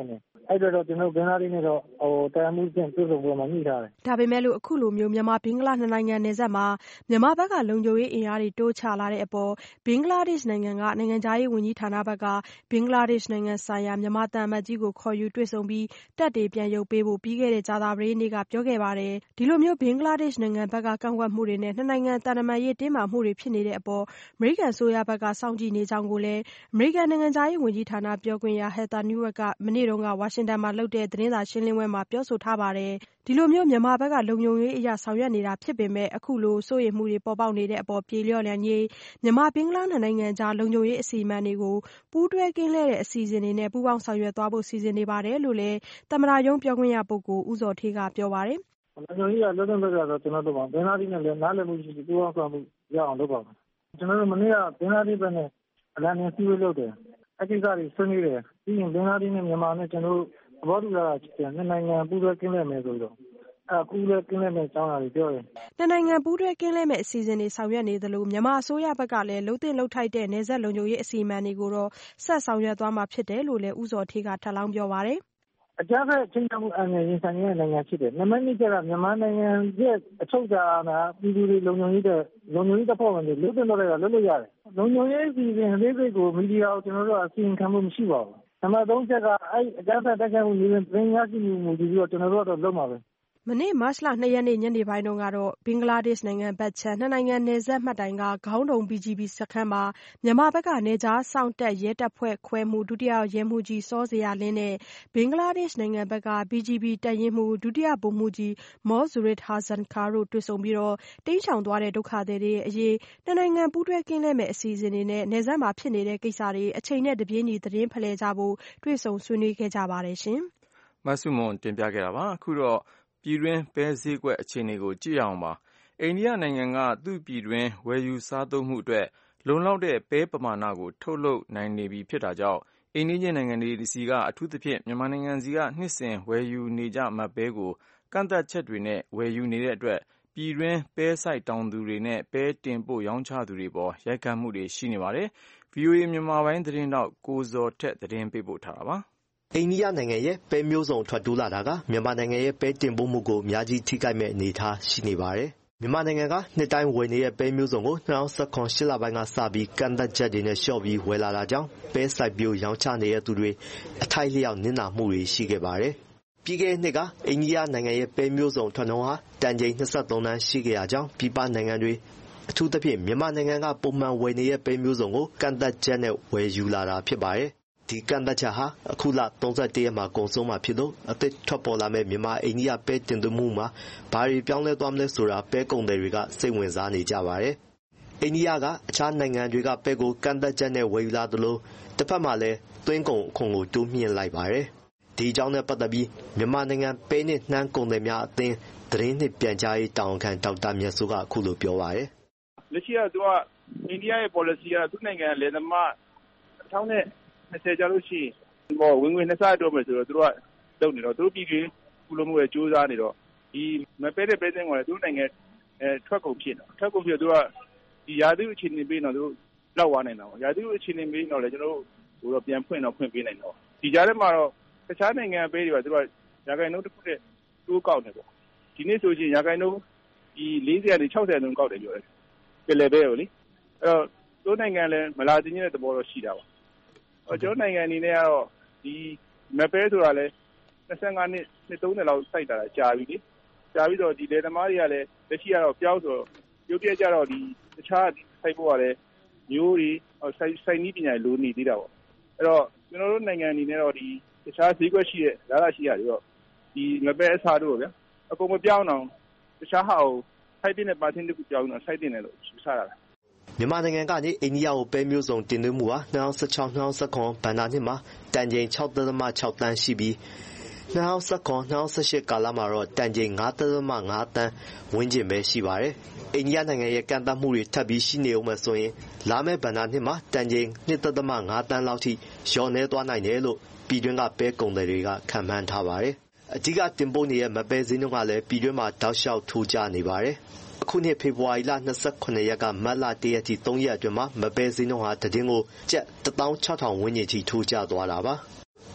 အဲ့တော့ကျွန်တော်ဘင်္ဂလားဒေ့ရှ်နဲ့တော့ဟိုတရားမှုချင်းပြုလုပ်ပေါ်မှာညှိထားတယ်ဒါပေမဲ့လို့အခုလိုမျိုးမြန်မာဘင်္ဂလားနှစ်နိုင်ငံနယ်စပ်မှာမြန်မာဘက်ကလုံခြုံရေးအင်အားတွေတိုးချလာတဲ့အပေါ်ဘင်္ဂလားဒေ့ရှ်နိုင်ငံကနိုင်ငံခြားရေးဝန်ကြီးဌာနဘက်ကဘင်္ဂလားဒေ့ရှ်နိုင်ငံဆိုင်ရာမြန်မာတန်အမတ်ကြီးကိုခေါ်ယူတွေ့ဆုံပြီးတပ်တွေပြန်ရုပ်ပေးဖို့ပြီးခဲ့တဲ့ကြာသပတေးနေ့ကပြောခဲ့ပါတယ်ဒီလိုမျိုးဘင်္ဂလားဒေ့ရှ်နိုင်ငံဘက်ကကန့်ကွက်မှုတွေနဲ့နှစ်နိုင်ငံတန်တမာရေးတင်းမာမှုတွေဖြစ်နေတဲ့အပေါ်အမေရိကန်ဆိုရဘက်ကစောင့်ကြည့်နေကြောင်းကိုလည်းအမေရိကန်နိုင်ငံခြားရေးဝန်ကြီးဌာနပြောခွင့်ရ Heather Nauert ကမနေ့တုန်းကဝါရှင်တန်မှာလုပ်တဲ့သတင်းစာရှင်းလင်းပွဲမှာပြောဆိုထားပါတယ်ဒီလိုမျိုးမြန်မာဘက်ကလုံခြုံရေးအရာဆောင်ရွက်နေတာဖြစ်ပေမဲ့အခုလိုစိုးရိမ်မှုတွေပေါ်ပေါက်နေတဲ့အပေါ်ပြေလျော့လျံရေးမြန်မာဘင်္ဂလားနိုင်ငံကြားလုံခြုံရေးအစီအမံတွေကိုပူးတွဲကင်းလှည့်တဲ့အစီအစဉ်တွေနဲ့ပူးပေါင်းဆောင်ရွက်သွားဖို့စီစဉ်နေပါတယ်လို့လည်းသမ္မတရုံးပြောခွင့်ရပုဂ္ဂိုလ်ဦးဇော်ဌေးကပြောပါတယ်လုံခြုံရေးကလွတ်လွတ်လပ်လပ်တော့ကျွန်တော်တို့ပါဘင်္ဂလားဒေ့ရှ်နဲ့လည်းနားလည်မှုရှိရှိပူးပေါင်းဆောင်မှုရအောင်လုပ်ပါမယ်ကျွန်တော်တို့မနေ့ကဘင်္ဂလားဒေ့ရှ်ဘက်နဲ့အလံနဲ့စီးဝေးလုပ်တယ်အကိစ္စတွေဆွေးနွေးတယ်ပြီးရင်ဘင်္ဂလားဒေ့ရှ်နဲ့မြန်မာနဲ့ကျွန်တော်တို့သဘောတူတာချင်းနှစ်နိုင်ငံပူးတွဲကင်းလှည့်မယ်ဆိုတော့အခုလည်းကင်းလဲမဲ့အကြောင်းအရာတွေပြောရင်နှစ်နိုင်ငံပူးတွဲကင်းလဲမဲ့အစီအစဉ်တွေဆောင်ရွက်နေသလိုမြန်မာအစိုးရဘက်ကလည်းလှုပ်တင်လှုပ်ထိုက်တဲ့နယ်စပ်လုံခြုံရေးအစီအမံတွေကိုတော့ဆက်ဆောင်ရွက်သွားမှာဖြစ်တယ်လို့လည်းဦးဇော်ဌေးကထပ်လောင်းပြောပါတယ်အကြမ်းဖက်ချင်းချမှုအငြင်းဆိုင်တဲ့နိုင်ငံဖြစ်တယ်။နမနိကျကမြန်မာနိုင်ငံရဲ့အချုပ်အခြာအာဏာပြည်သူတွေလုံခြုံရေးတဲ့လုံခြုံရေးတပ်ဖွဲ့ဝင်တွေလွတ်တင်တော့လည်းလွတ်လို့ရတယ်။လုံခြုံရေးစီစဉ်အသေးစိတ်ကိုမီဒီယာကိုကျွန်တော်တို့အစီအစဉ်ခံမှုမရှိပါဘူး။နံပါတ်သုံးချက်ကအဲ့အကြမ်းဖက်တိုက်ခိုက်မှုမျိုးပြင်ရရှိမှုမူတည်ပြီးတော့ကျွန်တော်တို့ကတော့လုပ်မှာပဲ။မနေ့မတ်လနှစ်ရက်နေ့ညနေပိုင်းတုန်းကတော့ဘင်္ဂလားဒေ့ရှ်နိုင်ငံဘက်ခြမ်းနှစ်နိုင်ငံနယ်စပ်မှတ်တိုင်ကခေါင်းတုံ B G B စခန်းမှာမြန်မာဘက်ကနယ်ခြားစောင့်တပ်ရဲတပ်ဖွဲ့ခွဲမှုဒုတိယရဲမှူးကြီးစောဇေယျလင်းနဲ့ဘင်္ဂလားဒေ့ရှ်နိုင်ငံဘက်က B G B တပ်ရင်းမှူးဒုတိယဗိုလ်မှူးကြီးမောဇူရစ်ဟာဇန်ခါတို့တွေ့ဆုံပြီးတော့တိမ်းရှောင်သွားတဲ့ဒုက္ခသည်တွေအရေးနှစ်နိုင်ငံပူးတွဲကင်းလဲမဲ့အစီအစဉ်တွေနဲ့နယ်စပ်မှာဖြစ်နေတဲ့ကိစ္စတွေအချိန်နဲ့တပြေးညီသတင်းဖလှယ်ကြဖို့တွေ့ဆုံဆွေးနွေးခဲ့ကြပါတယ်ရှင်။မဆုမွန်တင်ပြခဲ့တာပါ။အခုတော့ပြည်တွင်းပဲဈေးကွက်အခြေအနေကိုကြည့်ရအောင်ပါ။အိန္ဒိယနိုင်ငံကသူ့ပြည်တွင်းဝယ်ယူစားသုံးမှုအတွက်လုံလောက်တဲ့ပဲပမာဏကိုထုတ်လုပ်နိုင်နေပြီဖြစ်တာကြောင့်အိန္ဒိယနိုင်ငံတွေစီကအထူးသဖြင့်မြန်မာနိုင်ငံစီကနှစ်စဉ်ဝယ်ယူနေကြမတ်ပဲကိုကန့်သတ်ချက်တွေနဲ့ဝယ်ယူနေတဲ့အတွက်ပြည်တွင်းပဲစိုက်တောင်သူတွေနဲ့ပဲတင်ပို့ရောင်းချသူတွေပေါ်ရိုက်ခတ်မှုတွေရှိနေပါတယ်။ ဗွီအိုအေမြန်မာပိုင်းသတင်းတောက်ကိုဇော်ထက်သတင်းပေးပို့ထားတာပါ။အိန္ဒိယနိုင်ငံရဲ့ပဲမျိုးစုံထွက်တိုးလာတာကမြန်မာနိုင်ငံရဲ့ပဲတင်ပို့မှုကိုအများကြီးထိခိုက်မဲ့အနေအထားရှိနေပါတယ်။မြန်မာနိုင်ငံကနှစ်တိုင်းဝယ်နေတဲ့ပဲမျိုးစုံကို၂၀၁၇ ရှစ်လပိုင်းကစပြီးကန့်သတ်ချက်တွေနဲ့လျှော့ပြီးဝယ်လာတာကြောင့်ပဲစိုက်ပျိုးရောင်းချနေတဲ့သူတွေအထိုက်လျောက်နစ်နာမှုတွေရှိခဲ့ပါတယ်။ပြီးခဲ့တဲ့နှစ်ကအိန္ဒိယနိုင်ငံရဲ့ပဲမျိုးစုံထွက်နှုန်းဟာတန်ချိန်၂၃တန်းရှိခဲ့ရကြောင်းပြည်ပနိုင်ငံတွေအထူးသဖြင့်မြန်မာနိုင်ငံကပုံမှန်ဝယ်နေတဲ့ပဲမျိုးစုံကိုကန့်သတ်ချက်နဲ့ဝယ်ယူလာတာဖြစ်ပါတယ်။ဒီကန့်သတ်ချက်ဟာအခုလ၃၁ရက်မှာကုန်ဆုံးမှာဖြစ်လို့အသစ်ထွက်ပေါ်လာမဲ့မြန်မာအိန္ဒိယပဲတင်သွင်းမှုမှာဘာတွေပြောင်းလဲသွားမလဲဆိုတာပဲကုန်သည်တွေကစိတ်ဝင်စားနေကြပါတယ်။အိန္ဒိယကအခြားနိုင်ငံတွေကပဲကိုကန့်သတ်ချက်နဲ့ဝယ်ယူလာသလိုတစ်ဖက်မှာလည်းသွင်းကုန်အခွန်ကိုတိုးမြှင့်လိုက်ပါတယ်။ဒီအကြောင်းနဲ့ပတ်သက်ပြီးမြန်မာနိုင်ငံပဲနဲ့နှမ်းကုန်သည်များအသင်းသတင်းနှစ်ပြန်ကြားရေးတာဝန်ခံဒေါက်တာမြတ်စိုးကအခုလိုပြောပါတယ်။လက်ရှိကသူကအိန္ဒိယရဲ့ policy ကသူ့နိုင်ငံလယ်သမားအထောင်းနဲ့၂၀ကျော်လို့ရှိရင်ဟောဝင်ငွေနှစ်ဆတော့မယ်ဆိုတော့သူတို့ကလုပ်နေတော့သူတို့ပြည်တွင်းကုလို့မှုရဲ့ကြိုးစားနေတော့ဒီမပဲတဲ့ပဲစင်းကလည်းသူတို့နိုင်ငံအဲထွက်ကုန်ဖြစ်တော့ထွက်ကုန်ဖြစ်သူကဒီရာသီအခြေအနေပေးတော့သူတို့လောက်သွားနိုင်တာပေါ့ရာသီအခြေအနေပေးတော့လေကျွန်တော်တို့ဟိုတော့ပြန်ဖွင့်တော့ဖွင့်ပေးနိုင်တော့ဒီကြားထဲမှာတော့တခြားနိုင်ငံပဲတွေကသူတို့ကရာခိုင်နှုန်းတစ်ခုတည်းတိုးကောက်နေပေါ့ဒီနေ့ဆိုရင်ရာခိုင်နှုန်းဒီ၄၀ကနေ၆၀နှုန်းကောက်တယ်ပြောတယ်ပြလဲပဲကိုလေအဲ့တော့သူတို့နိုင်ငံလည်းမလာတင်တဲ့သဘောတော့ရှိတာပါကျွန်တော်နိုင်ငံအနေနဲ့ကတော့ဒီမပဲဆိုတာလဲ၂၅နှစ်နှစ်၃၀လောက်စိုက်တာကြာပြီလေကြာပြီးတော့ဒီလယ်သမားတွေကလည်းလက်ရှိကတော့ပြောင်းဆိုရုပ်ပြကြတော့ဒီတခြားစိုက်ဖို့ကလည်းမျိုးတွေစိုက်စိုက်နည်းပညာလိုနေသေးတာပေါ့အဲ့တော့ကျွန်တော်တို့နိုင်ငံအနေနဲ့တော့ဒီတခြားဈေးကွက်ရှိတဲ့လာလာရှိရတယ်တော့ဒီမပဲအစားတို့ဗျာအကုန်မပြောင်းအောင်တခြားဟာကိုစိုက်တဲ့ပါတင်တစ်ခုပြောင်းတော့စိုက်တင်တယ်လို့ယူဆတာမြန်မာနိုင်ငံကနေအိန္ဒိယကိုပဲမျိုးစုံတင်သွင်းမှုဟာ၂၀၁၆ ၂၀၁၇ဘဏ္ဍာနှစ်မှာတန်ချိန်၆.၆တန်းရှိပြီး၂၀၁၇ ၂၀၁၈ကာလမှာတော့တန်ချိန်၅.၅တန်းဝန်းကျင်ပဲရှိပါတယ်။အိန္ဒိယနိုင်ငံရဲ့ကန့်သတ်မှုတွေထပ်ပြီးရှိနေဦးမယ်ဆိုရင်လာမယ့်ဘဏ္ဍာနှစ်မှာတန်ချိန်၂.၅တန်းလောက်ထိလျော့နည်းသွားနိုင်တယ်လို့ပြည်တွင်းကပဲကုန်သည်တွေကခန့်မှန်းထားပါတယ်။အဓိကတင်ပို့နေတဲ့မပဲဈေးနှုန်းကလည်းပြည်တွင်းမှာတောက်လျှောက်ထိုးကျနေပါတယ်။အခုနှစ်ဖေဖော်ဝါရီလ၂၇ရက်ကမတ်လ၁ရက်ထိ၃ရက်အတွင်းမှာမပဲဈေးနှုန်းဟာတတင်းကိုကျပ်တစ်သောင်းခြောက်ထောင်ဝန်းကျင်ထိထိုးကျသွားတာပါ။ပဲ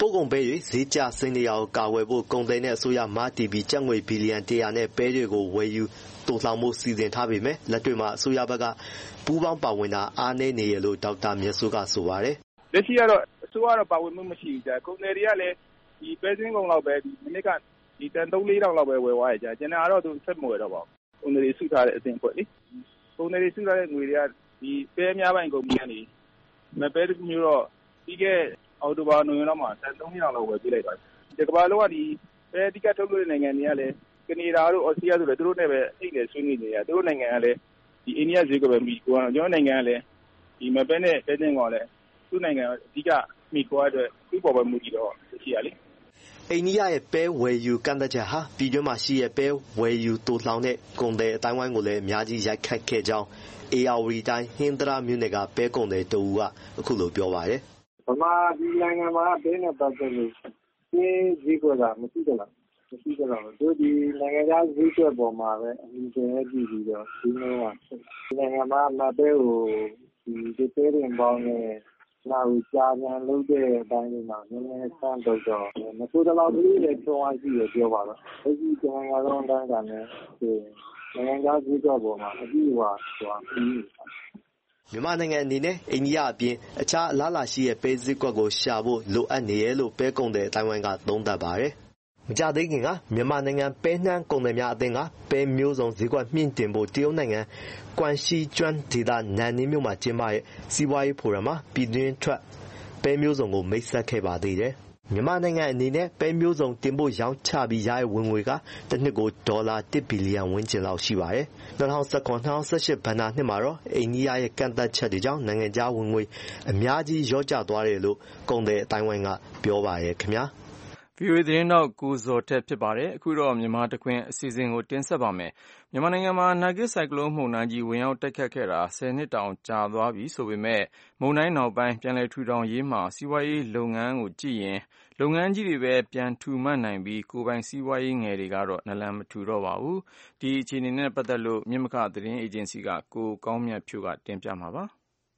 ပို့ကုန်ပဲ၍ဈေးကျဆင်းနေတာကိုကာကွယ်ဖို့ကုန်သည်နဲ့အစိုးရမတည်ပြီးကျပ်ငွေဘီလီယံတစ်ရာနဲ့ပဲတွေကိုဝယ်ယူသိုလှောင်မှုစီစဉ်ထားပေမဲ့လက်တွေ့မှာအစိုးရဘက်ကပူးပေါင်းပါဝင်တာအားနည်းနေရလို့ဒေါက်တာမြတ်စိုးကဆိုပါတယ်။လက်ရှိကတော့အစိုးရကတော့ပါဝင်မှုမရှိဘူးကြာ။ကုန်သည်တွေကလည်းဒီပဲစင်းကုန်လောက်ပဲဒီမိနစ်ကဒီတန်သုံးလေးတောင်လောက်ပဲဝယ်သွားရကြာ။ကျန်တာကတော့သူဆက်မဝယ်တော့ပါဘူး။ကုန်သည်တွေစုထားတဲ့အစဉ်ဖွဲ့လေ။ကုန်သည်တွေစုထားတဲ့ငွေတွေကဒီပဲများပိုင်းကုန်ပြန်နေမပဲတစ်မျိုးတော့ပြီးခဲ့အော်တိုဘာနိုဝင်ဘာမှာတန်သုံးလေးတောင်လောက်ဝယ်ပြလိုက်ပါတယ်။ဒီကမ္ဘာလုံးကဒီပဲအဓိကထုတ်လုပ်တဲ့နိုင်ငံတွေကလည်းကနေဒါတို့အော်စတြေးလျတို့လည်းသူတို့နဲ့ပဲအိတ်နဲ့ဆွေးနွေးနေရသူတို့နိုင်ငံကလည်းဒီအိန္ဒိယဈေးကပဲမိကိုကျွန်တော်နိုင်ငံကလည်းဒီမပဲနဲ့ပဲတင်ကောင်လည်းသူ့နိုင်ငံအဓိကမိကိုအတွက်သူ့ပေါ်ပဲမူတည်တော့ရှိရလေအိန္ဒိယရဲ့ပဲဝယ်ယူကန့်သတ်ချက်ဟာပြည်တွင်းမှာရှိတဲ့ပဲဝယ်ယူတူလောင်တဲ့ကုန်သည်အတိုင်းဝိုင်းကိုလည်းအများကြီးရိုက်ခတ်ခဲ့ကြောင်းအေယာဝတီတိုင်းဟင်္ဒရာမြို့နယ်ကပဲကုန်သည်တူကအခုလိုပြောပါတယ်ဗမာဒီနိုင်ငံမှာပဲနဲ့ပတ်သက်လို့ဒီဈေးကွက်ကမရှိကြလားမရှိကြတော့တို့ဒီနိုင်ငံသားဈေးကွက်ပေါ်မှာပဲအမြင်ကျဲကြည့်ပြီးတော့ဒီလိုကဒီနိုင်ငံမှာမပဲကိုဒီဒီပဲရင်ပေါင်းနဲ့နောက်ကြာပြန်လုပ်တဲ့အတိုင်းတွေမှာနည်းနည်းဆန်းတော့တော့မဆိုးတော့ဘူးလေချုံအားရှိရပြောပါတော့ဒီဒီနိုင်ငံတော်တိုင်းကလည်းဒီနိုင်ငံသားဈေးကွက်ပေါ်မှာအပြီးဟွာဆိုတာပြီးမြန်မာနိုင်ငံအနေနဲ့အိန္ဒိယအပြင်အခြားအလားအလာရှိတဲ့ပဲဈေးကွက်ကိုရှာဖို့လိုအပ်နေတယ်လို့ပဲကုန်တဲ့အတိုင်းဝိုင်းကသုံးသပ်ပါတယ်မကြသေးခင်ကမြန်မာနိုင်ငံပဲနှမ်းကုန်သည်များအသင်းကပဲမျိုးစုံဈေးကွက်မြင့်တင်ဖို့တရုတ်နိုင်ငံကွမ်ရှီကျွန်းဒေသနန်နင်းမြို့မှာကျင်းပတဲ့စီးပွားရေးဖိုရမ်မှာပြည်တွင်းထွက်ပဲမျိုးစုံကိုမိတ်ဆက်ခဲ့ပါသေးတယ်။မြန်မာနိုင်ငံအနေနဲ့ပဲမျိုးစုံတင်ပို့ရောင်းချပြီးရတဲ့ဝင်ငွေကတစ်နှစ်ကိုဒေါ်လာတစ်ဘီလီယံဝန်းကျင်လောက်ရှိပါတယ်။၂၀၁၇-၂၀၁၈ဘဏ္ဍာနှစ်မှာတော့အိန္ဒိယရဲ့ကန့်သတ်ချက်တွေကြောင့်နိုင်ငံခြားဝင်ငွေအများကြီးလျော့ကျသွားတယ်လို့ကုန်သည်အတိုင်းဝိုင်းကပြောပါရဲ့ခင်ဗျာ။ဗွီအိုအေသတင်းထောက်ကိုဇော်ထက်ဖြစ်ပါတယ်။အခုတော့မြန်မာတခွင်အစီအစဉ်ကိုတင်ဆက်ပါမယ်။မြန်မာနိုင်ငံမှာနာဂစ်ဆိုင်ကလုန်းမုန်တိုင်းကြီးဝင်ရောက်တိုက်ခတ်ခဲ့တာဆယ်နှစ်တောင်ကြာသွားပြီဆိုပေမဲ့မုန်တိုင်းနောက်ပိုင်းပြန်လည်ထူထောင်ရေးမှာစီးပွားရေးလုပ်ငန်းကိုကြည့်ရင်လုပ်ငန်းကြီးတွေပဲပြန်ထူမတ်နိုင်ပြီးကိုယ်ပိုင်စီးပွားရေးငယ်တွေကတော့နလန်မထူတော့ပါဘူး။ဒီအခြေအနေနဲ့ပတ်သက်လို့မြစ်မခသတင်းအေဂျင်စီကကိုကောင်းမြတ်ဖြိုးကတင်ပြမှာပါ။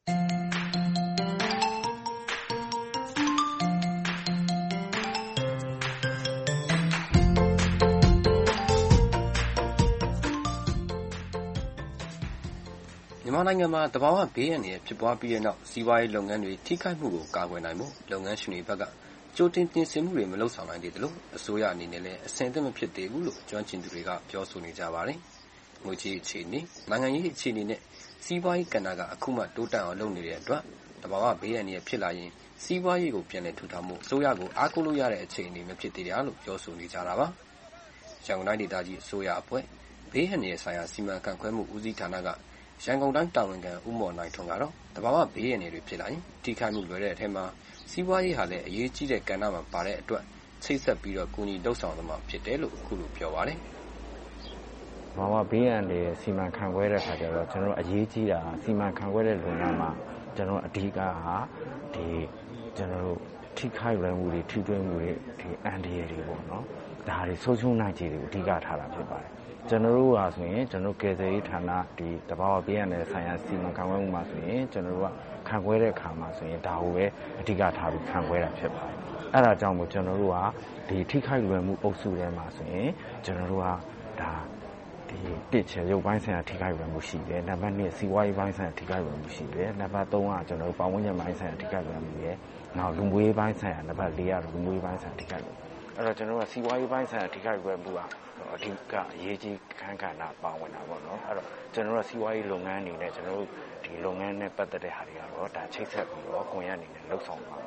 မြန်မာနိုင်ငံမှာတဘာဝဘေးအန္တရာယ်ဖြစ်ပွားပြီးတဲ့နောက်စီးပွားရေးလုပ်ငန်းတွေထိခိုက်မှုကိုကာကွယ်နိုင်ဖို့လုပ်ငန်းရှင်တွေဘက်ကကြိုတင်ပြင်ဆင်မှုတွေမလုပ်ဆောင်နိုင်သေးသလိုအစိုးရအနေနဲ့လည်းအဆင်သင့်မဖြစ်သေးဘူးလို့ကျွမ်းကျင်သူတွေကပြောဆိုနေကြပါတယ်။ငွေကြေးအခြေအနေနိုင်ငံရေးအခြေအနေနဲ့စီးပွားရေးကဏ္ဍကအခုမှတိုးတက်အောင်လုပ်နေတဲ့အတွက်တဘာဝဘေးအန္တရာယ်ဖြစ်လာရင်စီးပွားရေးကိုပြန်လည်ထူထောင်မှုအစိုးရကိုအားကိုးလို့ရတဲ့အခြေအနေမဖြစ်သေးတာလို့ပြောဆိုနေကြတာပါ။ရန်ကုန်တိုင်းဒေသကြီးအစိုးရအဖွဲ့ဘေးအန္တရာယ်ဆိုင်ရာစီမံခန့်ခွဲမှုဦးစီးဌာနကရန်ကုန်တိုင်းတာဝန်ခံဦးမော်နိုင်ထွန်းကတော့တဘာဝဘေးရန်တွေဖြစ်လာရင်ထိခိုက်မှုလွယ်တဲ့အထက်မှာစီးပွားရေးဟာလည်းအရေးကြီးတဲ့ကဏ္ဍမှာပါတဲ့အတွက်ချိတ်ဆက်ပြီးတော့ကူညီလှုပ်ဆောင်သွားမှာဖြစ်တယ်လို့အခုလိုပြောပါတယ်။ဘာမှဘေးရန်တွေစီမံခန့်ခွဲတဲ့အခါကျတော့ကျွန်တော်တို့အရေးကြီးတာစီမံခန့်ခွဲတဲ့လုပ်ငန်းမှာကျွန်တော်အဓိကဟာဒီကျွန်တော်တို့ထိခိုက်လွယ်မှုတွေထိတွေ့မှုတွေဒီအန်ဒီရတွေပေါ့နော်။ဒါတွေဆုံးရှုံးနိုင်ခြေတွေကိုအဓိကထားတာဖြစ်ပါတယ်။ကျွန်တော်တို့ဟာဆိုရင်ကျွန်တော်ကယ်ဆယ်ရေးဌာနဒီတဘာဝဘေးရန်တွေဆိုင်ရာစီမံခန့်ခွဲမှုမှာဆိုရင်ကျွန်တော်တို့ကခံခွဲတဲ့အခါမှာဆိုရင်ဒါကိုပဲအဓိကထားပြီးခံခွဲတာဖြစ်ပါတယ်။အဲဒါကြောင့်မို့ကျွန်တော်တို့ကဒီထိခိုက်လွယ်မှုအုပ်စုထဲမှာဆိုရင်ကျွန်တော်တို့ကဒါဒီတစ်ချေရုပ်ပိုင်းဆိုင်ရာထိခိုက်လွယ်မှုရှိတယ်။နံပါတ်နှစ်စီးပွားရေးပိုင်းဆိုင်ရာထိခိုက်လွယ်မှုရှိတယ်။နံပါတ်သုံးကကျွန်တော်တို့ပတ်ဝန်းကျင်ပိုင်းဆိုင်ရာထိခိုက်လွယ်မှုရဲ့နောက်လူမှုရေးပိုင်းဆိုင်ရာနံပါတ်လေးကလူမှုရေးပိုင်းဆိုင်ရာထိခိုက်လွယ်မှု။အဲ့တော့ကျွန်တော်တို့ကစီးပွားရေးပိုင်းဆိုင်ရာထိခိုက်လွယ်မှုကအဓိကအရေးကြီးခန်းကဏ္ဍပါဝင်တာပေါ့နော်အဲ့တော့ကျွန်တော်တို့စီးပွားရေးလုပ်ငန်းအနေနဲ့ကျွန်တော်တို့ဒီလုပ်ငန်းနဲ့ပတ်သက်တဲ့ဟာတွေကတော့ဒါချိတ်ဆက်ပြီးတော့ကွန်ရက်အနေနဲ့လှုပ်ဆောင်ပါမယ်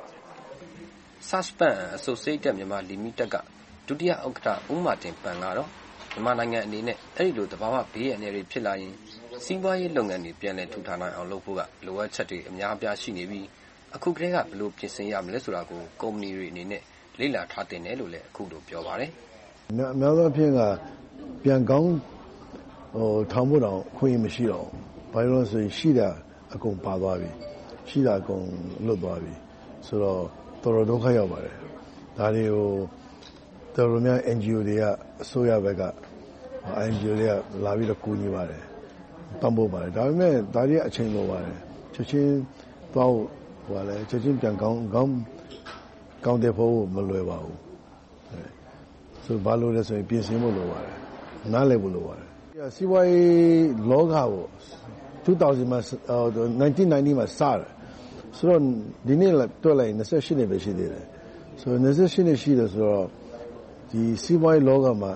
Suspend Associated Myanmar Limited ကဒုတိယဥက္ကဋ္ဌဦးမာတင်ပန်ကတော့မြန်မာနိုင်ငံအနေနဲ့အဲ့ဒီလိုတဘာဝဘေးရန်တွေဖြစ်လာရင်စီးပွားရေးလုပ်ငန်းတွေပြန်လည်ထူထောင်နိုင်အောင်လုပ်ဖို့ကလိုအပ်ချက်တွေအများအပြားရှိနေပြီးအခုကတည်းကဘယ်လိုပြင်ဆင်ရမလဲဆိုတာကိုကုမ္ပဏီတွေအနေနဲ့လေ့လာထားတင်တယ်လို့လည်းအခုလိုပြောပါတယ်အများသောဖြင့်ကပြန်ကောင်းဟိုထောင်ဖို့တော့ခွင့်မရှိတော့ဘာလို့လဲဆိုရင်ရှိတာအကုန်ပါသွားပြီရှိတာအကုန်လွတ်သွားပြီဆိုတော့တော်တော်ဒုက္ခရောက်ပါတယ်ဒါတွေကိုတော်တော်များ N G O တွေကအစိုးရဘက်က N G O တွေကလာပြီးတော့ကူညီပါတယ်တံပိုးပါတယ်ဒါပေမဲ့ဒါတွေအချိန်လိုပါတယ်ချက်ချင်းတော့ဟိုလဲချက်ချင်းပြန်ကောင်းကောင်းကောင်းတဲ့ဖို့မလွယ်ပါဘူးဆိုဘာလို့လဲဆိုရင်ပြင်ဆင်ဖို့လိုပါတယ်နားလည်ဖို့လိုပါတယ်စီးပွားရေးလောကကိုtwo thousandမှာnineteen ninetyမှာစတယ်ဆိုတော့ဒီနေ့တွက်လိုက်twenty-eightနှစ်ပဲရှိသေးတယ်ဆိုတော့twenty-eightနှစ်ရှိတယ်ဆိုတော့ဒီစီးပွားရေးလောကမှာ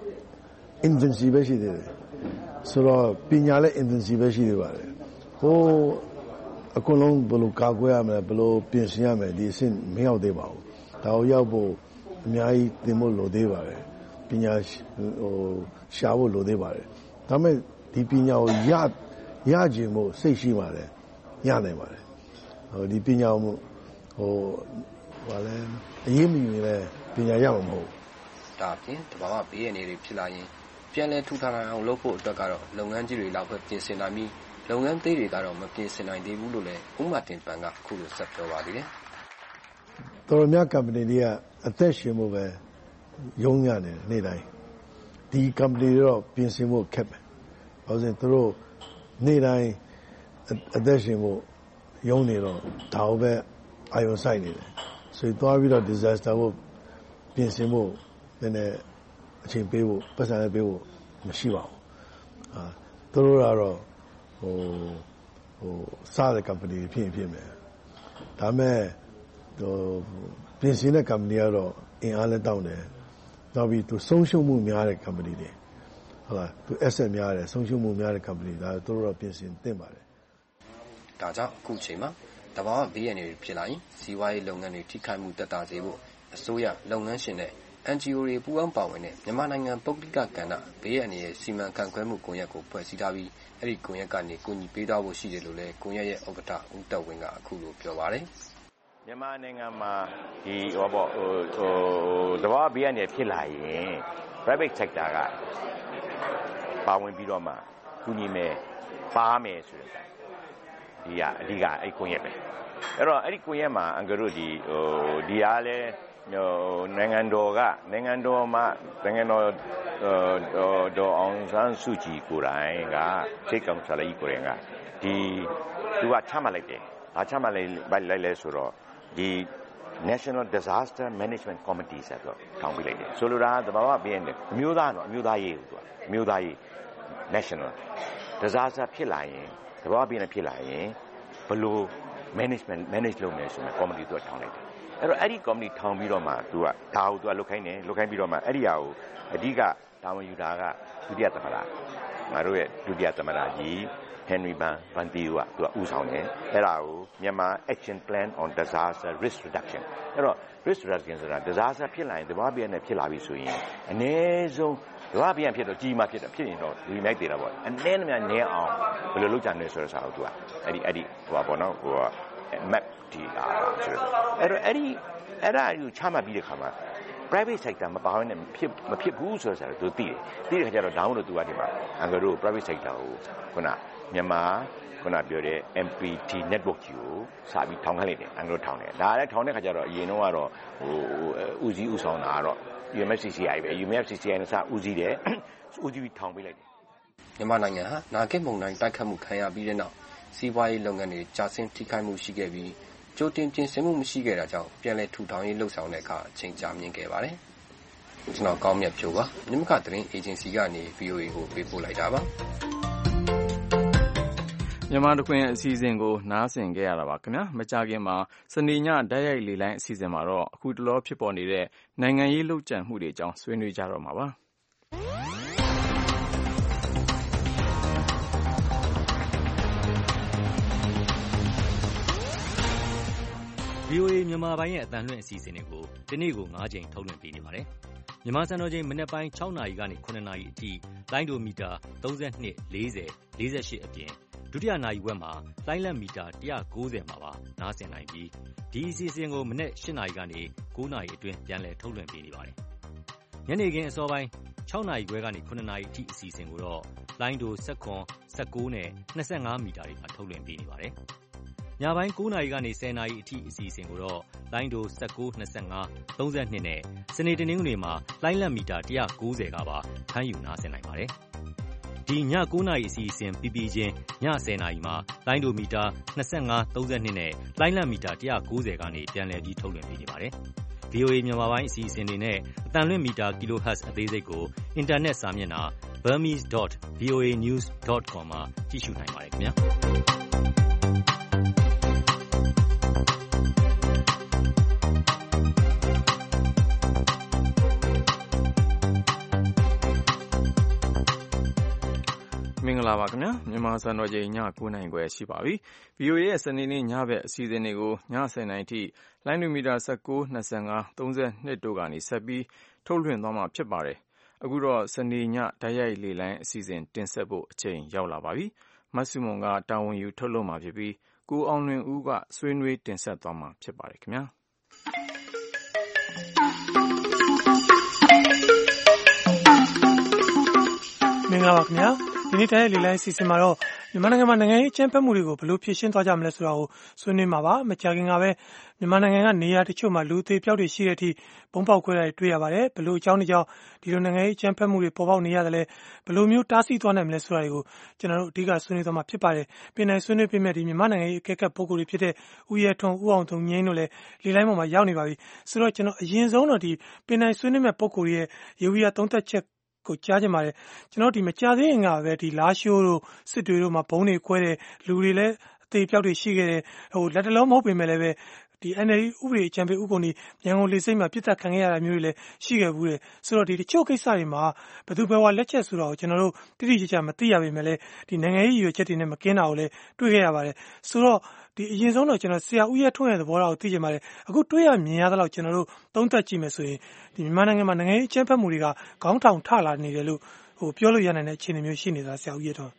infancy ပဲရှိသေးတယ်ဆိုတော့ပညာလည်း infancy ပဲရှိသေးပါတယ်ဟိုအကုန်လုံးဘယ်လိုကာကွယ်ရမလဲဘယ်လိုပြင်ဆင်ရမလဲဒီအဆင့်မရောက်သေးပါဘူးဒါကိုရောက်ဖို့အများကြီးသင်ဖို့လိုသေးပါတယ်ပညာဟိုရှာဖို့လိုသေးပါတယ်ဒါပေမဲ့ဒီပညာကိုရရခြင်းမို့စိတ်ရှိပါတယ်ရနိုင်ပါတယ်ဟိုဒီပညာကိုဟိုဘာလဲအရေးမယူရင်လည်းပညာရမှာမဟုတ်ဒါဖြင့်တဘာဝဘေးရနေတွေဖြစ်လာရင်ပြန်လဲထူထောင်အောင်လုပ်ဖို့အတွက်ကတော့လုပ်ငန်းကြီးတွေလောက်ပဲပြင်ဆင်နိုင်ပြီးလုပ်ငန်းသေးတွေကတော့မပြင်ဆင်နိုင်သေးဘူးလို့လည်းဦးမတင်ပန်ကအခုလိုဆက်ပြောပါသေးတယ်တော်တော်များ company တွေကအသက်ရှင်မှုပဲရုံးရတယ်နေ့တိုင်းဒီ company တွေတော့ပြင်ဆင်ဖို့ခက်တယ်။ဘာလို့လဲသူတို့နေ့တိုင်းအသက်ရှင်မှုရုံးနေတော့ဒါကိုပဲအာရုံစိုက်နေတယ်။ဆိုတော့ပြီးတော့ disaster ကိုပြင်ဆင်ဖို့နည်းနည်းအချိန်ပေးဖို့ပတ်စံပေးဖို့မရှိပါဘူး။အာသူတို့ကတော့ဟိုဟိုစားတဲ့ company ဖြစ်ဖြစ်မယ်။ဒါမဲ့ဟိုပြင်ဆင်တဲ့ company ကတော့အင်အားလည်းတောင်းတယ်နောက်ပြီးသူဆုံးရှုံးမှုများတဲ့ company တွေဟုတ်လားသူ asset များတယ်ဆုံးရှုံးမှုများတဲ့ company ဒါတို့တော့ပြင်ဆင်သင့်ပါတယ်ဒါကြောင့်အခုချိန်မှာတဘာဝဘေးရန်တွေဖြစ်လာရင်စီးပွားရေးလုပ်ငန်းတွေထိခိုက်မှုတက်တာစေဖို့အစိုးရလုပ်ငန်းရှင်တွေ N G O တွေပူးပေါင်းပါဝင်တဲ့မြန်မာနိုင်ငံပုဂ္ဂလိကကဏ္ဍဘေးရန်ရဲ့စီမံခန့်ခွဲမှုကွန်ရက်ကိုဖွဲ့စည်းထားပြီးအဲ့ဒီကွန်ရက်ကနေကူညီပေးသွားဖို့ရှိတယ်လို့လည်းကွန်ရက်ရဲ့ဥက္ကဋ္ဌဦးတက်ဝင်းကအခုလိုပြောပါတယ်မြန်မာနိုင်ငံမှာဒီဟောပေါ့ဟိုဟိုတဘာဝဘေးရန်ဖြစ်လာရင် private sector ကပါဝင်ပြီးတော့မှကူညီမယ်ပါမယ်ဆိုတဲ့ဒီကအဓိကအဲ့ကွန်ရက်ပဲအဲ့တော့အဲ့ဒီကွန်ရက်မှာအင်္ဂါတို့ဒီဟိုဒီအားလဲဟိုနိုင်ငံတော်ကနိုင်ငံတော်မှာနိုင်ငံတော်ဒေါ်အောင်ဆန်းစုကြည်ကိုယ်တိုင်ကစိတ်ကောင်းချလိုက်ကိုယ်တိုင်ကဒီသူကချမှတ်လိုက်တယ်အားချမှတ်လိုက်လိုက်လဲဆိုတော့ဒီ National Disaster Management Committee ဆိုတော့ထောင်ပြလိုက်တယ်ဆိုလိုတာသဘာဝဘေးရန်အမျိုးသားတော့အမျိုးသားရေးကိုသူကအမျိုးသားရေး National Disaster ဖြစ်လာရင်သဘာဝဘေးရန်ဖြစ်လာရင်ဘယ်လို management manage လုပ်မယ်ဆိုမှ committee သူကထောင်လိုက်တယ်အဲ့တော့အဲ့ဒီ committee ထောင်ပြီးတော့မှသူကဒါကိုသူကလုတ်ခိုင်းတယ်လုတ်ခိုင်းပြီးတော့မှအဲ့ဒီဟာကိုအဓိကတာဝန်ယူတာကဒုတိယသမ္မတငါတို့ရဲ့ဒုတိယသမ္မတကြီး Henry Ban Ban Thieu ကသူကဦးဆောင်တယ်အဲ့ဒါကိုမြန်မာ Action Plan on Disaster Risk Reduction အဲ့တော့ risk reduction ဆိုတာ disaster ဖြစ်လာရင်သဘာဝဘေးရန်နဲ့ဖြစ်လာပြီဆိုရင်အနည်းဆုံးသဘာဝဘေးရန်ဖြစ်တော့ကြီးမှဖြစ်တော့ဖြစ်ရင်တော့ဒီမိုက်သေးတာပေါ့အနည်းနဲ့များနည်းအောင်ဘယ်လိုလုပ်ကြလဲဆိုတော့စာကိုသူကအဲ့ဒီအဲ့ဒီဟိုပါပေါ့နော်ဟို map ဒီအားဆိုတော့အဲ့တော့အဲ့ဒီအဲ့ဒါကိုချမှတ်ပြီးတဲ့ခါမှာ private sector မပါဘဲနဲ့ဖြစ်မဖြစ်ဘူးဆိုတော့သူသိတယ်သိတဲ့ခါကျတော့ down လို့သူကဒီမှာအင်္ဂါတို့ private sector ကိုခုနမြန်မာခုနပြောတဲ့ M P T network ကြီးကိုစာပြီးထောင်ခိုင်းလိုက်တယ်အင်္ဂါတို့ထောင်တယ်ဒါလည်းထောင်တဲ့ခါကျတော့အရင်တော့ကတော့ဟိုဦးစီးဦးဆောင်တာကတော့ U M F C C I ပဲ U M F C C I နဲ့စာဦးစီးတယ်ဦးစီးပြီးထောင်ပေးလိုက်တယ်မြန်မာနိုင်ငံဟာနာဂစ်မုန်တိုင်းတိုက်ခတ်မှုခံရပြီးတဲ့နောက်စီးပွားရေးလုပ်ငန်းတွေကြာဆင်းထိခိုက်မှုရှိခဲ့ပြီးကြိုတင်ပြင်ဆင်မှုမရှိခဲ့တာကြောင့်ပြန်လည်ထူထောင်ရေးလှုပ်ဆောင်တဲ့အခါအချိန်ကြာမြင့်ခဲ့ပါတယ်ကျွန်တော်ကောင်းမြတ်ဖြိုးပါမြမကသတင်းအေဂျင်စီကနေ V O A ကိုပေးပို့လိုက်တာပါမြန်မာတခွင်အစီအစဉ်ကိုနားဆင်ခဲ့ရတာပါခင်ဗျာမကြခင်မှာစနေညဓာတ်ရိုက်လေလိုင်းအစီအစဉ်မှာတော့အခုတလောဖြစ်ပေါ်နေတဲ့နိုင်ငံရေးလှုပ်ကြံမှုတွေအကြောင်းဆွေးနွေးကြတော့မှာပါဗီအိုအေ မြန်မာပိုင်းရဲ့အသံလွှင့်အစီအစဉ်တွေကိုဒီနေ့ကို၅ချိန်ထုတ်လွှင့်ပေးနေပါတယ်။မြန်မာစံတော်ချိန်မနက်ပိုင်း၆နာရီကနေ၇နာရီအထိလိုင်းဒိုမီတာ၃၂ ၄၀ ၄၈အပြင်ဒုတိယနာရီဝက်မှာလိုင်းလက်မီတာ၁၉၀မှာပါနားဆင်နိုင်ပြီးဒီအစီအစဉ်ကိုမနက်၈နာရီကနေ၉နာရီအတွင်းပြန်လည်ထုတ်လွှင့်ပေးနေပါတယ်။ညနေခင်းအစောပိုင်း၆နာရီခွဲကနေ၇နာရီအထိအစီအစဉ်ကိုတော့လိုင်းဒို၁၇ ၁၉နဲ့၂၅မီတာတွေမှာထုတ်လွှင့်ပေးနေပါတယ်။ညပိုင်း၉နာရီကနေ၁၀နာရီအထိအစီအစဉ်ကိုတော့လိုင်းဒို၁၉ ၂၅ ၃၂နဲ့စနေတနင်္ဂနွေမှာလိုင်းလက်မီတာ၁၉၀ကပါဖမ်းယူနားဆင်နိုင်ပါတယ်။ဒီညကိုးနာရီအစီအစဉ်ပြီးပြီးချင်းညဆယ်နာရီမှာလိုင်းဒိုမီတာ၂၅ ၃၂နဲ့လိုင်းလံမီတာ၁၉၀ကနေပြန်လည်ပြီးထုတ်လွှင့်ပေးနေပါတယ်။ ဗွီအိုအေ မြန်မာပိုင်းအစီအစဉ်တွေနဲ့အသံလွှင့်မီတာ Kilohertz အသေးစိတ်ကိုအင်တာနက်စာမျက်နှာ burmese dot voa news dot com မှာကြည့်ရှုနိုင်ပါတယ်ခင်ဗျာ။မင်္ဂလာပါခင်ဗျာမြန်မာစံတော်ချိန်ညကိုးနာရီခွဲရှိပါပြီ။ ဗီအိုအေရဲ့စနေနေ့ညဘက်အစီအစဉ်တွေကိုညဆယ်နာရီထိလိုင်းဒိုမီတာ၁၉ ၂၅ ၃၂တို့ကနေဆက်ပြီးထုတ်လွှင့်သွားမှာဖြစ်ပါတယ်။အခုတော့စနေညတိုက်ရိုက်လေလိုင်းအစီအစဉ်တင်ဆက်ဖို့အချိန်ရောက်လာပါပြီ။မဆုမွန်ကတာဝန်ယူထုတ်လွှင့်မှာဖြစ်ပြီးကိုအောင်လွင်ဦးကဆွေးနွေးတင်ဆက်သွားမှာဖြစ်ပါတယ်ခင်ဗျာ။မင်္ဂလာပါခင်ဗျာဒီနေ့တိုင်းလေလိုင်းအစီအစဉ်မှာတော့မြန်မာနိုင်ငံမှာနိုင်ငံရေးအကြမ်းဖက်မှုတွေကိုဘယ်လိုဖြေရှင်းသွားကြမလဲဆိုတာကိုဆွေးနွေးမှာပါမကြာခင်ကပဲမြန်မာနိုင်ငံကနေရာတချို့မှာလူသေးပြောက်တွေရှိတဲ့အထိဘုံပေါက်ခွဲတာတွေတွေ့ရပါတယ်ဘယ်လိုအကြောင်းတွေကြောင့်ဒီလိုနိုင်ငံရေးအကြမ်းဖက်မှုတွေပေါ်ပေါက်နေရတယ်လဲဘယ်လိုမျိုးတားဆီးသွားနိုင်မလဲဆိုတာတွေကိုကျွန်တော်တို့အဓိကဆွေးနွေးသွားမှာဖြစ်ပါတယ်ပြင်နိုင်ဆွေးနွေးပေးမဲ့ဒီမြန်မာနိုင်ငံရေးအကဲခတ်ပုဂ္ဂိုလ်တွေဖြစ်တဲ့ဦးရဲထွန်းဦးအောင်သူငိမ့်တို့လည်းလေလိုင်းပေါ်မှာရောက်နေပါပြီဆိုတော့ကျွန်တော်အရင်ဆုံးတော့ဒီပြင်နိုင်ဆွေးနွေးမဲ့ပုဂ္ဂိုလ်ရဲ့ရေဝီယာသုံးသက်ချက်ကိုကြားကြပါတယ်ကျွန်တော်ဒီမကြားသေးရင်ကပဲဒီလာရှိုးတို့စစ်တွေတို့မှာဘုံတွေခွဲတယ်လူတွေလည်းအသေးပြောက်တွေရှိခဲ့တယ်ဟိုလက်တလုံးမဟုတ်ပေမဲ့လည်းပဲဒီ N L D ဥပဒေအကြံပေးဥက္ကုဋ္ဌရန်ကုန်လေဆိပ်မှာပြစ်ဒဏ်ခံခဲ့ရတာမျိုးတွေလည်းရှိခဲ့ဘူးတယ်ဆိုတော့ဒီတချို့ကိစ္စတွေမှာဘယ်သူဘယ်ဝါလက်ချက်ဆိုတာကိုကျွန်တော်တို့တိတိကျကျမသိရပေမဲ့လည်းဒီနိုင်ငံရေးရည်ရွယ်ချက်တွေနဲ့မကင်းတာကိုလည်းတွေ့ခဲ့ရပါတယ်ဆိုတော့ဒီအရင်ဆုံးတော့ကျွန်တော်ဆရာဦးရဲထွန်းရဲ့သဘောထားကိုသိချင်ပါတယ်အခုတွေ့ရမြင်ရသလောက်ကျွန်တော်တို့သုံးသပ်ကြည့်မယ်ဆိုရင်ဒီမြန်မာနိုင်ငံမှာနိုင်ငံရေးအကြမ်းဖက်မှုတွေကခေါင်းထောင်ထလာနေတယ်လို့ဟိုပြောလို့ရနိုင်တဲ့အခြေအနေမျိုးရှိနေတာဆရာဦးရဲထွန်း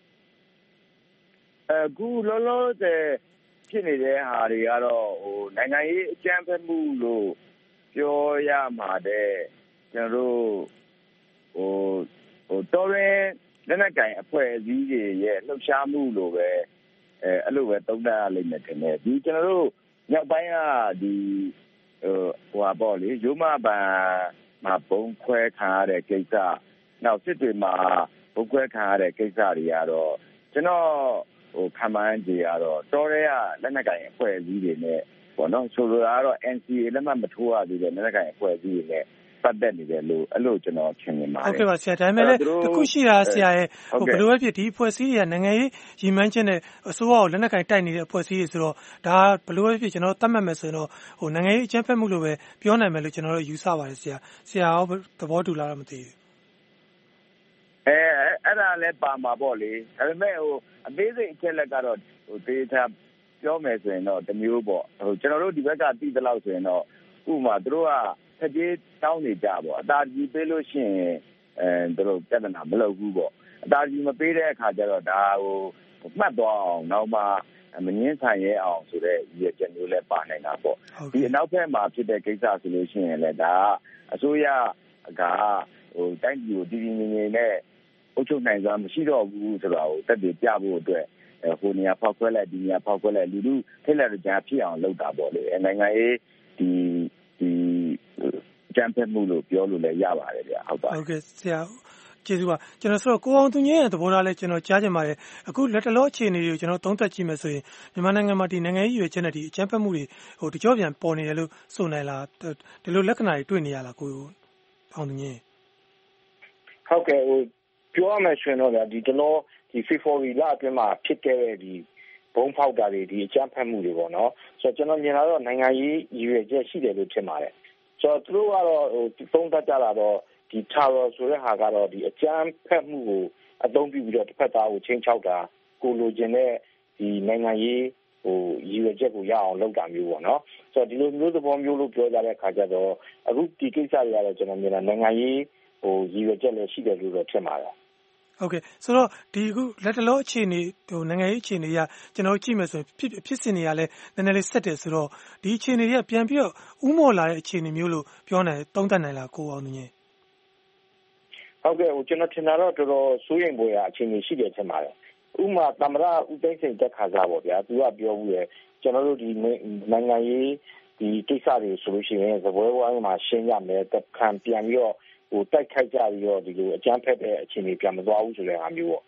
အခုလောလောဆယ်ဖြစ်နေတဲ့ဟာတွေကတော့ဟိုနိုင်ငံရေးအကြမ်းဖက်မှုလို့ပြောရမှာတဲ့ကျွန်တော်တို့ဟိုဟိုတော်ရင်လက်နက်ကင်အဖွဲ့အစည်းတွေရဲ့လှုပ်ရှားမှုလို့ပဲအဲအဲ့လိုပဲသုံးသပ်ရလိမ့်မယ်ထင်တယ်ဒီကျွန်တော်တို့မြောက်ပိုင်းကဒီဟိုဟိုပါပေါ့လေရိုးမပန်မှာပုံခွဲခံရတဲ့ကိစ္စနောက်စစ်တွေမှာပုံခွဲခံရတဲ့ကိစ္စတွေကတော့ကျွန်တော်ဟိုခံမှန်းကြရတော့တော်ရဲကလက်နက်ကင်အဖွဲ့အစည်းတွေနဲ့ပေါ့နော်ဆိုလိုတာကတော့ N C A လက်မှတ်မထိုးရသေးတဲ့လက်နက်ကင်အဖွဲ့အစည်းတွေနဲ့ပတ်သက်နေတယ်လို့အဲ့လိုကျွန်တော်ထင်နေပါတယ်ဟုတ်ကဲ့ပါဆရာဒါပေမဲ့လည်းတခုရှိတာဆရာရဲ့ဟိုဘယ်လိုပဲဖြစ်ဒီအဖွဲ့အစည်းတွေကနိုင်ငံရေးရည်မှန်းချက်နဲ့အစိုးရကိုလက်နက်ကင်တိုက်နေတဲ့အဖွဲ့အစည်းတွေဆိုတော့ဒါဘယ်လိုပဲဖြစ်ကျွန်တော်သတ်မှတ်မယ်ဆိုရင်တော့ဟိုနိုင်ငံရေးအကြမ်းဖက်မှုလို့ပဲပြောနိုင်မယ်လို့ကျွန်တော်တို့ယူဆပါတယ်ဆရာဆရာရောသဘောတူလားတော့မသိဘူးအဲအဲ့ဒါလည်းပါမှာပေါ့လေဒါပေမဲ့ဟိုအသေးစိတ်အချက်လက်ကတော့ဟိုဒေတာပြောမယ်ဆိုရင်တော့တမျိုးပေါ့ဟိုကျွန်တော်တို့ဒီဘက်ကသိသလောက်ဆိုရင်တော့ဥပမာသူတို့ကထပ်ကြီးတောင်းနေကြပေါ့အသာကြီးပေးလို့ရှိရင်အဲသူတို့ပြဿနာမလုပ်ဘူးပေါ့အသာကြီးမပေးတဲ့အခါကျတော့ဒါဟိုမှတ်သွားအောင်နောက်မှမငင်းဆိုင်ရဲအောင်ဆိုတဲ့ရည်ချက်မျိုးလည်းပါနေတာပေါ့ဒီအနောက်ဘက်မှာဖြစ်တဲ့ကိစ္စဆိုလို့ရှိရင်လည်းဒါအစိုးရကဟိုတိုင်းပြည်ကိုတည်တည်ငြိမ်ငြိမ်နဲ့အုပ်ချုပ်နိုင်စွာမရှိတော့ဘူးဆိုတာကိုတက်တည်ပြဖို့အတွက်ဟိုနေရာဖောက်ခွဲလိုက်ဒီနေရာဖောက်ခွဲလိုက်လူလူထိလက်ကြဖြစ်အောင်လုပ်တာပေါ့လေနိုင်ငံရေးဒီဒီကြံဖက်မှုလို့ပြောလို့လည်းရပါတယ်ဗျဟုတ်ပါဟုတ်ကဲ့ဆရာကျေးဇူးပါကျွန်တော်ဆိုတော့ကိုအောင်သူငင်းရဲ့သဘောထားလဲကျွန်တော်ကြားချင်ပါတယ်အခုလက်တလောအခြေအနေတွေကိုကျွန်တော်သုံးသပ်ကြည့်မယ်ဆိုရင်မြန်မာနိုင်ငံမှာဒီနိုင်ငံရေးရွေးချက်နဲ့ဒီအကြမ်းဖက်မှုတွေဟိုတကြောပြန်ပေါ်နေတယ်လို့ဆိုနိုင်လားဒီလိုလက္ခဏာတွေတွေ့နေရလားကိုအောင်သူငင်းဟုတ်ကဲ့ဟိုပြောရမယ်ဆိုရင်တော့ဒီတလောဒီ February လအတွင်းမှာဖြစ်ခဲ့တဲ့ဒီဘုံဖောက်တာတွေဒီအကြမ်းဖက်မှုတွေပေါ့နော်ဆိုတော့ကျွန်တော်မြင်လာတော့နိုင်ငံရေးရည်ရွယ်ချက်ရှိတယ်လို့ထင်ပါတယ်ဆိုတော့သူတို့ကတော့ဟိုသုံးသပ်ကြတာတော့ဒီ terror ဆိုတဲ့ဟာကတော့ဒီအကြမ်းဖက်မှုကိုအသုံးပြုပြီးတော့တစ်ဖက်သားကိုချင်းချောက်တာကိုလိုချင်တဲ့ဒီနိုင်ငံရေးဟိုရည်ရွယ်ချက်ကိုရအောင်လုပ်တာမျိုးပေါ့နော်ဆိုတော့ဒီလိုမျိုးသဘောမျိုးလို့ပြောကြတဲ့အခါကျတော့အခုဒီကိစ္စတွေကတော့ကျွန်တော်မြင်တာနိုင်ငံရေးဟိုရည်ရွယ်ချက်လည်းရှိတယ်လို့တော့ထင်ပါတယ်ဟုတ်ကဲ့ဆိုတော့ဒီအခုလက်တလောအခြေအနေဟိုနိုင်ငံရေးအခြေအနေကကျွန်တော်ကြည့်မယ်ဆိုရင်ဖြစ်ဖြစ်စဉ်တွေကလည်းနည်းနည်းလေးဆက်တယ်ဆိုတော့ဒီအခြေအနေတွေကပြန်ပြီးတော့ဥမော်လာတဲ့အခြေအနေမျိုးလို့ပြောနိုင်သုံးသပ်နိုင်လားကိုအောင်သူငင်းဟုတ်ကဲ့ဟိုကျွန်တော်ထင်တာတော့တော်တော်စိုးရိမ်ဖွယ်ရာအခြေအနေရှိတယ်ထင်ပါတယ်ဥမာသမရဦးသိန်းစိန်တက်ခါစားပေါ့ဗျာသူကပြောဘူးရဲ့ကျွန်တော်တို့ဒီနိုင်ငံရေးဒီကိစ္စတွေဆိုလို့ရှိရင်သပွဲဝိုင်းမှာရှင်းရမယ်တခံပြန်ပြီးတော့ဟိုတိုက်ခိုက်ကြပြီးတော့ဒီလိုအကြမ်းဖက်တဲ့အခြေအနေပြန်မသွားဘူးဆိုတဲ့ဟာမျိုးပေါ့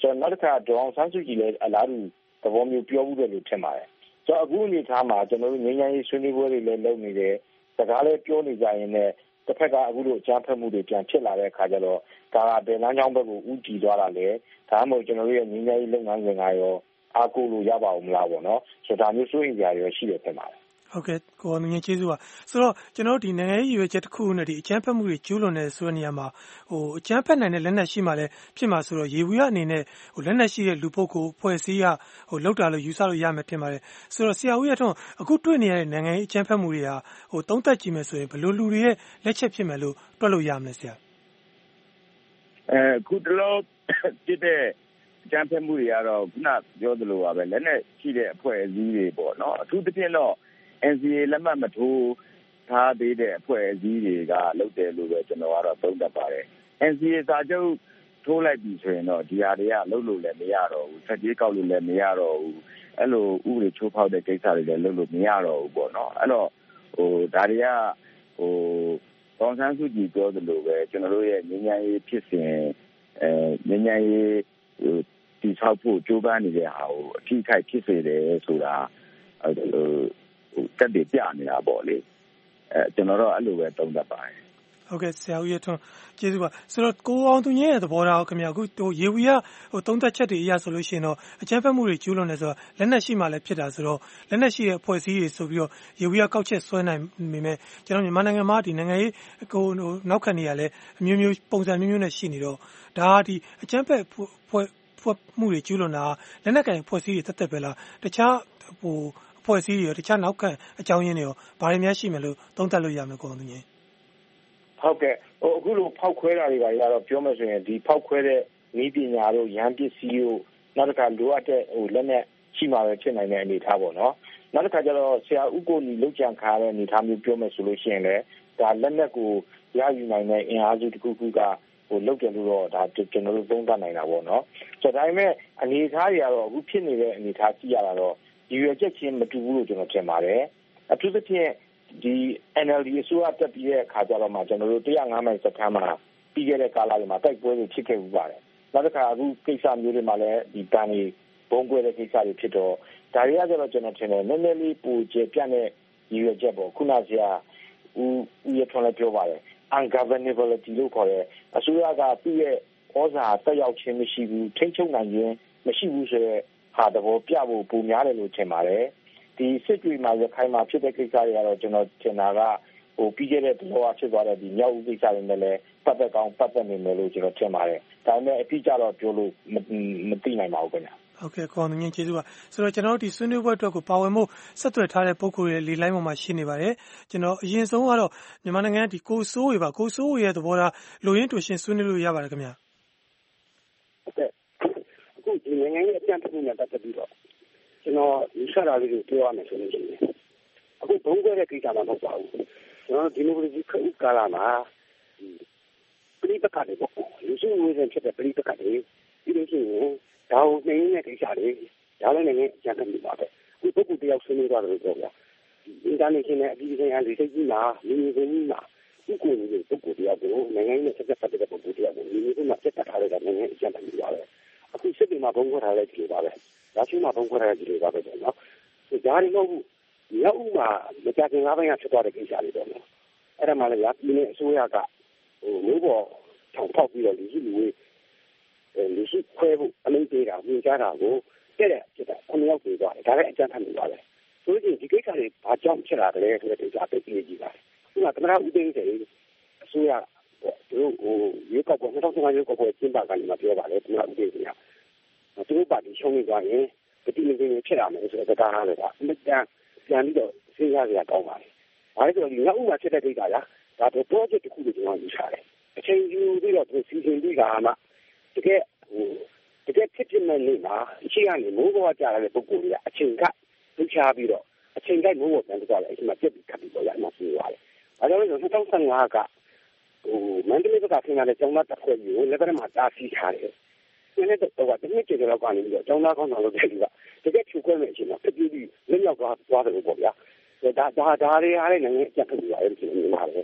ဆိုတော့နောက်တစ်ခါဒေါအောင်ဆန်းစုကြည်လည်းအလားတူသဘောမျိုးပြောမှုတယ်လို့ထင်ပါတယ်ဆိုတော့အခုအနေထားမှာကျွန်တော်တို့ငြိမ်းချမ်းရေးဆွေးနွေးပွဲတွေလည်းလုပ်နေတယ်စကားလည်းပြောနေကြရင်လည်းတစ်ဖက်ကအခုလိုအကြမ်းဖက်မှုတွေပြန်ဖြစ်လာတဲ့အခါကျတော့ဒါကဘယ်လမ်းကြောင်းဘက်ကိုဥတီသွားတာလဲဒါမှမဟုတ်ကျွန်တော်တို့ရဲ့ငြိမ်းချမ်းရေးလုပ်ငန်းစဉ်ကရောအားကိုးလို့ရပါဦးမလားပေါ့နော်ဆိုတော့ဒါမျိုးစိုးရိမ်ကြရရှိတယ်ဖြစ်ပါတယ်ဟုတ်ကဲ့ကိုအောင်မြင့်ကျေးဇူးပါဆိုတော့ကျွန်တော်တို့ဒီနိုင်ငံရေးရွေးချက်တစ်ခုနဲ့ဒီအကြမ်းဖက်မှုတွေကျူးလွန်နေဆိုတဲ့နေရာမှာဟိုအကြမ်းဖက်နိုင်တဲ့လက်နက်ရှိမှလည်းဖြစ်မှာဆိုတော့ရေဝီရအနေနဲ့ဟိုလက်နက်ရှိတဲ့လူပုဂ္ဂိုလ်ဖွဲ့စည်းရဟိုလောက်တာလို့ယူဆလို့ရမယ်ထင်ပါတယ်ဆိုတော့ဆရာဦးရထွန်းအခုတွေ့နေရတဲ့နိုင်ငံရေးအကြမ်းဖက်မှုတွေဟာဟိုသုံးသက်ကြည့်မယ်ဆိုရင်ဘယ်လိုလူတွေရဲ့လက်ချက်ဖြစ်မယ်လို့တွက်လို့ရမလဲဆရာအဲခုတလို့ဖြစ်တဲ့အကြမ်းဖက်မှုတွေကတော့ခုနပြောသလိုပါပဲလက်နက်ရှိတဲ့အဖွဲ့အစည်းတွေပေါ့နော်အထူးသဖြင့်တော့N C A လက်မှတ်မထိုးထားသေးတဲ့အဖွဲ့အစည်းတွေကလုပ်တယ်လို့ပဲကျွန်တော်ကတော့သုံးသပ်ပါတယ် N C A စာချုပ်ထိုးလိုက်ပြီဆိုရင်တော့ဒီဟာတွေကလုပ်လို့လည်းမရတော့ဘူးဆက်ကြီးကောက်လို့လည်းမရတော့ဘူးအဲ့လိုဥပဒေချိုးဖောက်တဲ့ကိစ္စတွေလည်းလုပ်လို့မရတော့ဘူးပေါ့နော်အဲ့တော့ဟိုဒါတွေကဟိုဒေါန်ဆန်းစုကြည်ပြောသလိုပဲကျွန်တော်တို့ရဲ့ငြိမ်းချမ်းရေးဖြစ်စဉ်အဲငြိမ်းချမ်းရေးဟိုဒီဆောက်ဖို့ကြိုးပမ်းနေတဲ့ဟာကိုအထီးခိုက်ဖြစ်စေတယ်ဆိုတာဟိုတက်တည်ပြနေတာပေါ့လေအဲကျွန်တော်တော့အဲ့လိုပဲသုံးသပ်ပါတယ်ဟုတ်ကဲ့ဆရာဦးရထွန်းကျေးဇူးပါဆိုတော့ကိုအောင်သူငင်းရဲ့သဘောထားကိုခင်ဗျာအခုဟိုရေဝီရဟိုသုံးသက်ချက်တွေအရဆိုလို့ရှိရင်တော့အကြမ်းဖက်မှုတွေကျူးလွန်နေဆိုတော့လက်နက်ရှိမှလည်းဖြစ်တာဆိုတော့လက်နက်ရှိတဲ့အဖွဲ့အစည်းတွေဆိုပြီးတော့ရေဝီရကောက်ချက်ဆွဲနိုင်မိမယ်ကျွန်တော်မြန်မာနိုင်ငံမှာဒီနိုင်ငံရေးကိုဟိုနောက်ခံနေရလဲအမျိုးမျိုးပုံစံမျိုးမျိုးနဲ့ရှိနေတော့ဒါဒီအကြမ်းဖက်ဖွဲ့ဖွဲ့မှုတွေကျူးလွန်တာလက်နက်ကင်အဖွဲ့အစည်းတွေတက်တက်ပဲလားတခြားဟိုဖွဲ့စည်းရတခြားနောက်ခံအကြောင်းရင်းတွေရောဘာတွေများရှိမယ်လို့သုံးသပ်လို့ရမလဲကိုအောင်သူငင်းဟုတ်ကဲ့ဟိုအခုလိုဖောက်ခွဲတာတွေပါရတော့ပြောမှဆိုရင်ဒီဖောက်ခွဲတဲ့နည်းပညာတို့ရန်ပစ္စည်းတို့နောက်တစ်ခါလိုအပ်တဲ့ဟိုလက်နဲ့ရှိမှပဲဖြစ်နိုင်တဲ့အနေအထားပေါ့နော်နောက်တစ်ခါကျတော့ဆရာဦးကိုနီလုတ်ကြံခါတဲ့အနေအထားမျိုးပြောမှဆိုလို့ရှိရင်လည်းဒါလက်နဲ့ကိုရယူနိုင်တဲ့အင်အားစုတစ်ခုခုကဟိုလုတ်တယ်လို့တော့ဒါကျွန်တော်တို့သုံးသပ်နိုင်တာပေါ့နော်ဆိုတော့ဒါပေမဲ့အနေအထားတွေကတော့အခုဖြစ်နေတဲ့အနေအထားကြည့်ရတာတော့ဒီရချက်ချင်းမတူဘူးလို့ကျွန်တော်ထင်ပါတယ်အထူးသဖြင့်ဒီ N L D အစိုးရတက်ပြီးတဲ့အခါကျတော့မှကျွန်တော်တို့one oh fiveမိုင်စခန်းမှာပြီးခဲ့တဲ့ကာလတွေမှာတိုက်ပွဲတွေဖြစ်ခဲ့ဥပါတယ်နောက်တစ်ခါအခုကိစ္စမျိုးတွေမှာလည်းဒီတန်ကြီးဘုံကွဲတဲ့ကိစ္စတွေဖြစ်တော့ဒါတွေကကျတော့ကျွန်တော်ထင်တယ်နည်းနည်းလေးပူကျပြတ်တဲ့ရည်ရွယ်ချက်ပေါ့ခုနဆရာဦးဦးရထွန်းလည်းပြောပါတယ် ungovernability လို့ခေါ်တဲ့အစိုးရကသူ့ရဲ့ဩဇာတက်ရောက်ခြင်းမရှိဘူးထိန်းချုပ်နိုင်ခြင်းမရှိဘူးဆိုတော့ဟာတဘောပြဖို့ပုံများတယ်လို့ထင်ပါတယ်ဒီစစ်တွေမှာရခိုင်မှာဖြစ်တဲ့ကိစ္စတွေကတော့ကျွန်တော်ထင်တာကဟိုပြီးခဲ့တဲ့တော့ဖြစ်သွားတဲ့ဒီမြောက်ဦးကိစ္စတွေနဲ့လည်းပတ်သက်ကောင်းပတ်သက်နေမယ်လို့ကျွန်တော်ထင်ပါတယ်ဒါပေမဲ့အတိအကျတော့ပြောလို့မသိနိုင်ပါဘူးခင်ဗျာဟုတ်ကဲ့ကိုအောင်မြင့်ကျေးဇူးပါဆိုတော့ကျွန်တော်တို့ဒီဆွေးနွေးပွဲအတွက်ကိုပါဝင်မှုဆက်သွယ်ထားတဲ့ပုံကိုယ်ရဲ့လေလိုင်းပေါ်မှာရှိနေပါတယ်ကျွန်တော်အရင်ဆုံးကတော့မြန်မာနိုင်ငံဒီကိုစိုးဝေပါကိုစိုးဝေရဲ့သဘောထားလူရင်းတူရှင်ဆွေးနွေးလို့ရပါတယ်ခင်ဗျာဟုတ်ကဲ့အခုဒီနိုင်ငံရဲ့အကြံပြုမှုနဲ့ပတ်သက်ပြီးတော့ကျွန်တော်ဒီဆရာလေးကိုပြောရမယ်ဆိုလို့ရှိရင်အခုဘုံကွဲတဲ့ကိစ္စမှမဟုတ်ပါဘူးကျွန်တော်ဒီမိုကရေစီခေတ်ကာလမှာပြိပက္ခတွေပေါ့လူစုဝေးတဲ့ဖြစ်တဲ့ပြိပက္ခတွေပြီးလို့ရှိရင်ဒါကိုနှိမ့်နေတဲ့ကိစ္စတွေဒါလည်းနိုင်ငံအကြံပြုပါပဲအခုပုဂ္ဂိုလ်တယောက်ဆွေးနွေးသွားတယ်လို့ပြောပြအင်တာနက်ရှင်နဲ့အပြည်ပြည်ဆိုင်ရာလူစိတ်ကြီးမှာလူမျိုးစုကြီးမှာဥက္ကိုယ်ကြီးပုဂ္ဂိုလ်တယောက်ကိုနိုင်ငံရေးနဲ့ဆက်ဆက်ပတ်သက်တဲ့ပုဂ္ဂိုလ်တယောက်ကိုလူမျိုးစုမှာဆက်တက်ထားတဲ့နိုင်ငံအကြံပြုပါပဲအခုစစ်တွေမှာဘုံကွဲထားတဲ့ဒီလိုပါပဲဒါချင်းမှာဘုံကွဲထားတဲ့ဒီလိုပါပဲပေါ့နော်ဒါတွေမဟုတ်ဘူးမြောက်ဥမှာမကြခင်ငါးပိုင်းကဖြစ်သွားတဲ့ကိစ္စတွေပေါ့နော်အဲ့ဒါမှလည်းရာပြည်နယ်အစိုးရကဟိုမျိုးပေါ်ထောင်ဖောက်ပြီးတော့လူစုလူဝေးလူစုခွဲဖို့အမိန့်ပေးတာညွှန်ကြားတာကိုတဲ့တဲ့ဖြစ်တာခုနှစ်ယောက်ပြေသွားတယ်ဒါလည်းအကြမ်းဖက်မှုပါပဲဆိုလို့ရှိရင်ဒီကိစ္စတွေဘာကြောင့်ဖြစ်လာတယ်လဲဆိုတဲ့ကိစ္စပဲပြည်ကြည့်ပါခုနကသမ္မတဦးသိန်းစိန်အစိုးရပေါ့သူတို့ဟိုရေကောက်ပေါ်၂၀၁၅ရေကောက်ပေါ်ကျင်းပကနေမှပြောပါလေသမ္မတဦးသိန်းစိန်ကသူတို့ပါတီရှုံးနေသွားရင်ပဋိမင်းတွေဖြစ်လာမယ်ဆိုတဲ့တရားတွေကအမြဲတမ်းပြန်ပြီးတော့စဉ်းစားကြရကောင်းပါလေဘာလို့ဆိုတော့ဒီနောက်ဥမှာဖြစ်တဲ့ကိစ္စလားဒါတော့ project တစ်ခုကိုကျွန်တော်ယူထားတယ်အချိန်ယူပြီးတော့သူစီစဉ်ပြီးတာမှတကယ်ဟိုတကယ်ဖြစ်ဖြစ်မဲ့နေ့မှာအချိန်ကနေမိုးပေါ်ကြလာတဲ့ပုံကိုယ်ကြီးအချိန်ကလှချပြီးတော့အချိန်ကိုမိုးပေါ်ပြန်သွားတယ်အဲ့ဒီမှာပြက်ပြီးခတ်ပြီးတော့ရမှာပြီးသွားတယ်။ဒါကြောင့်လို့၂၀၁၅ကဟိုမန္တလေးကခင်းရတဲ့ကျောင်းသားတပ်ဖွဲ့ကြီးကိုလက်ဗရက်မှာတားဆီးထားတယ်။ဒီနေ့တော့ဒီနေ့ကျေတော့ကနေပြီးတော့ကျောင်းသားကောင်းဆောင်လုပ်တဲ့လူကတကယ်ဖြူခွဲမဲ့အချိန်မှာဖြစ်ပြီးလက်ရောက်သွားသွားတယ်ပေါ့ဗျာ။ဒါဒါဒါတွေအားလည်းနိုင်ငံအကျပ်ဖြစ်နေရတယ်ကျွန်တော်မြင်ပါတယ်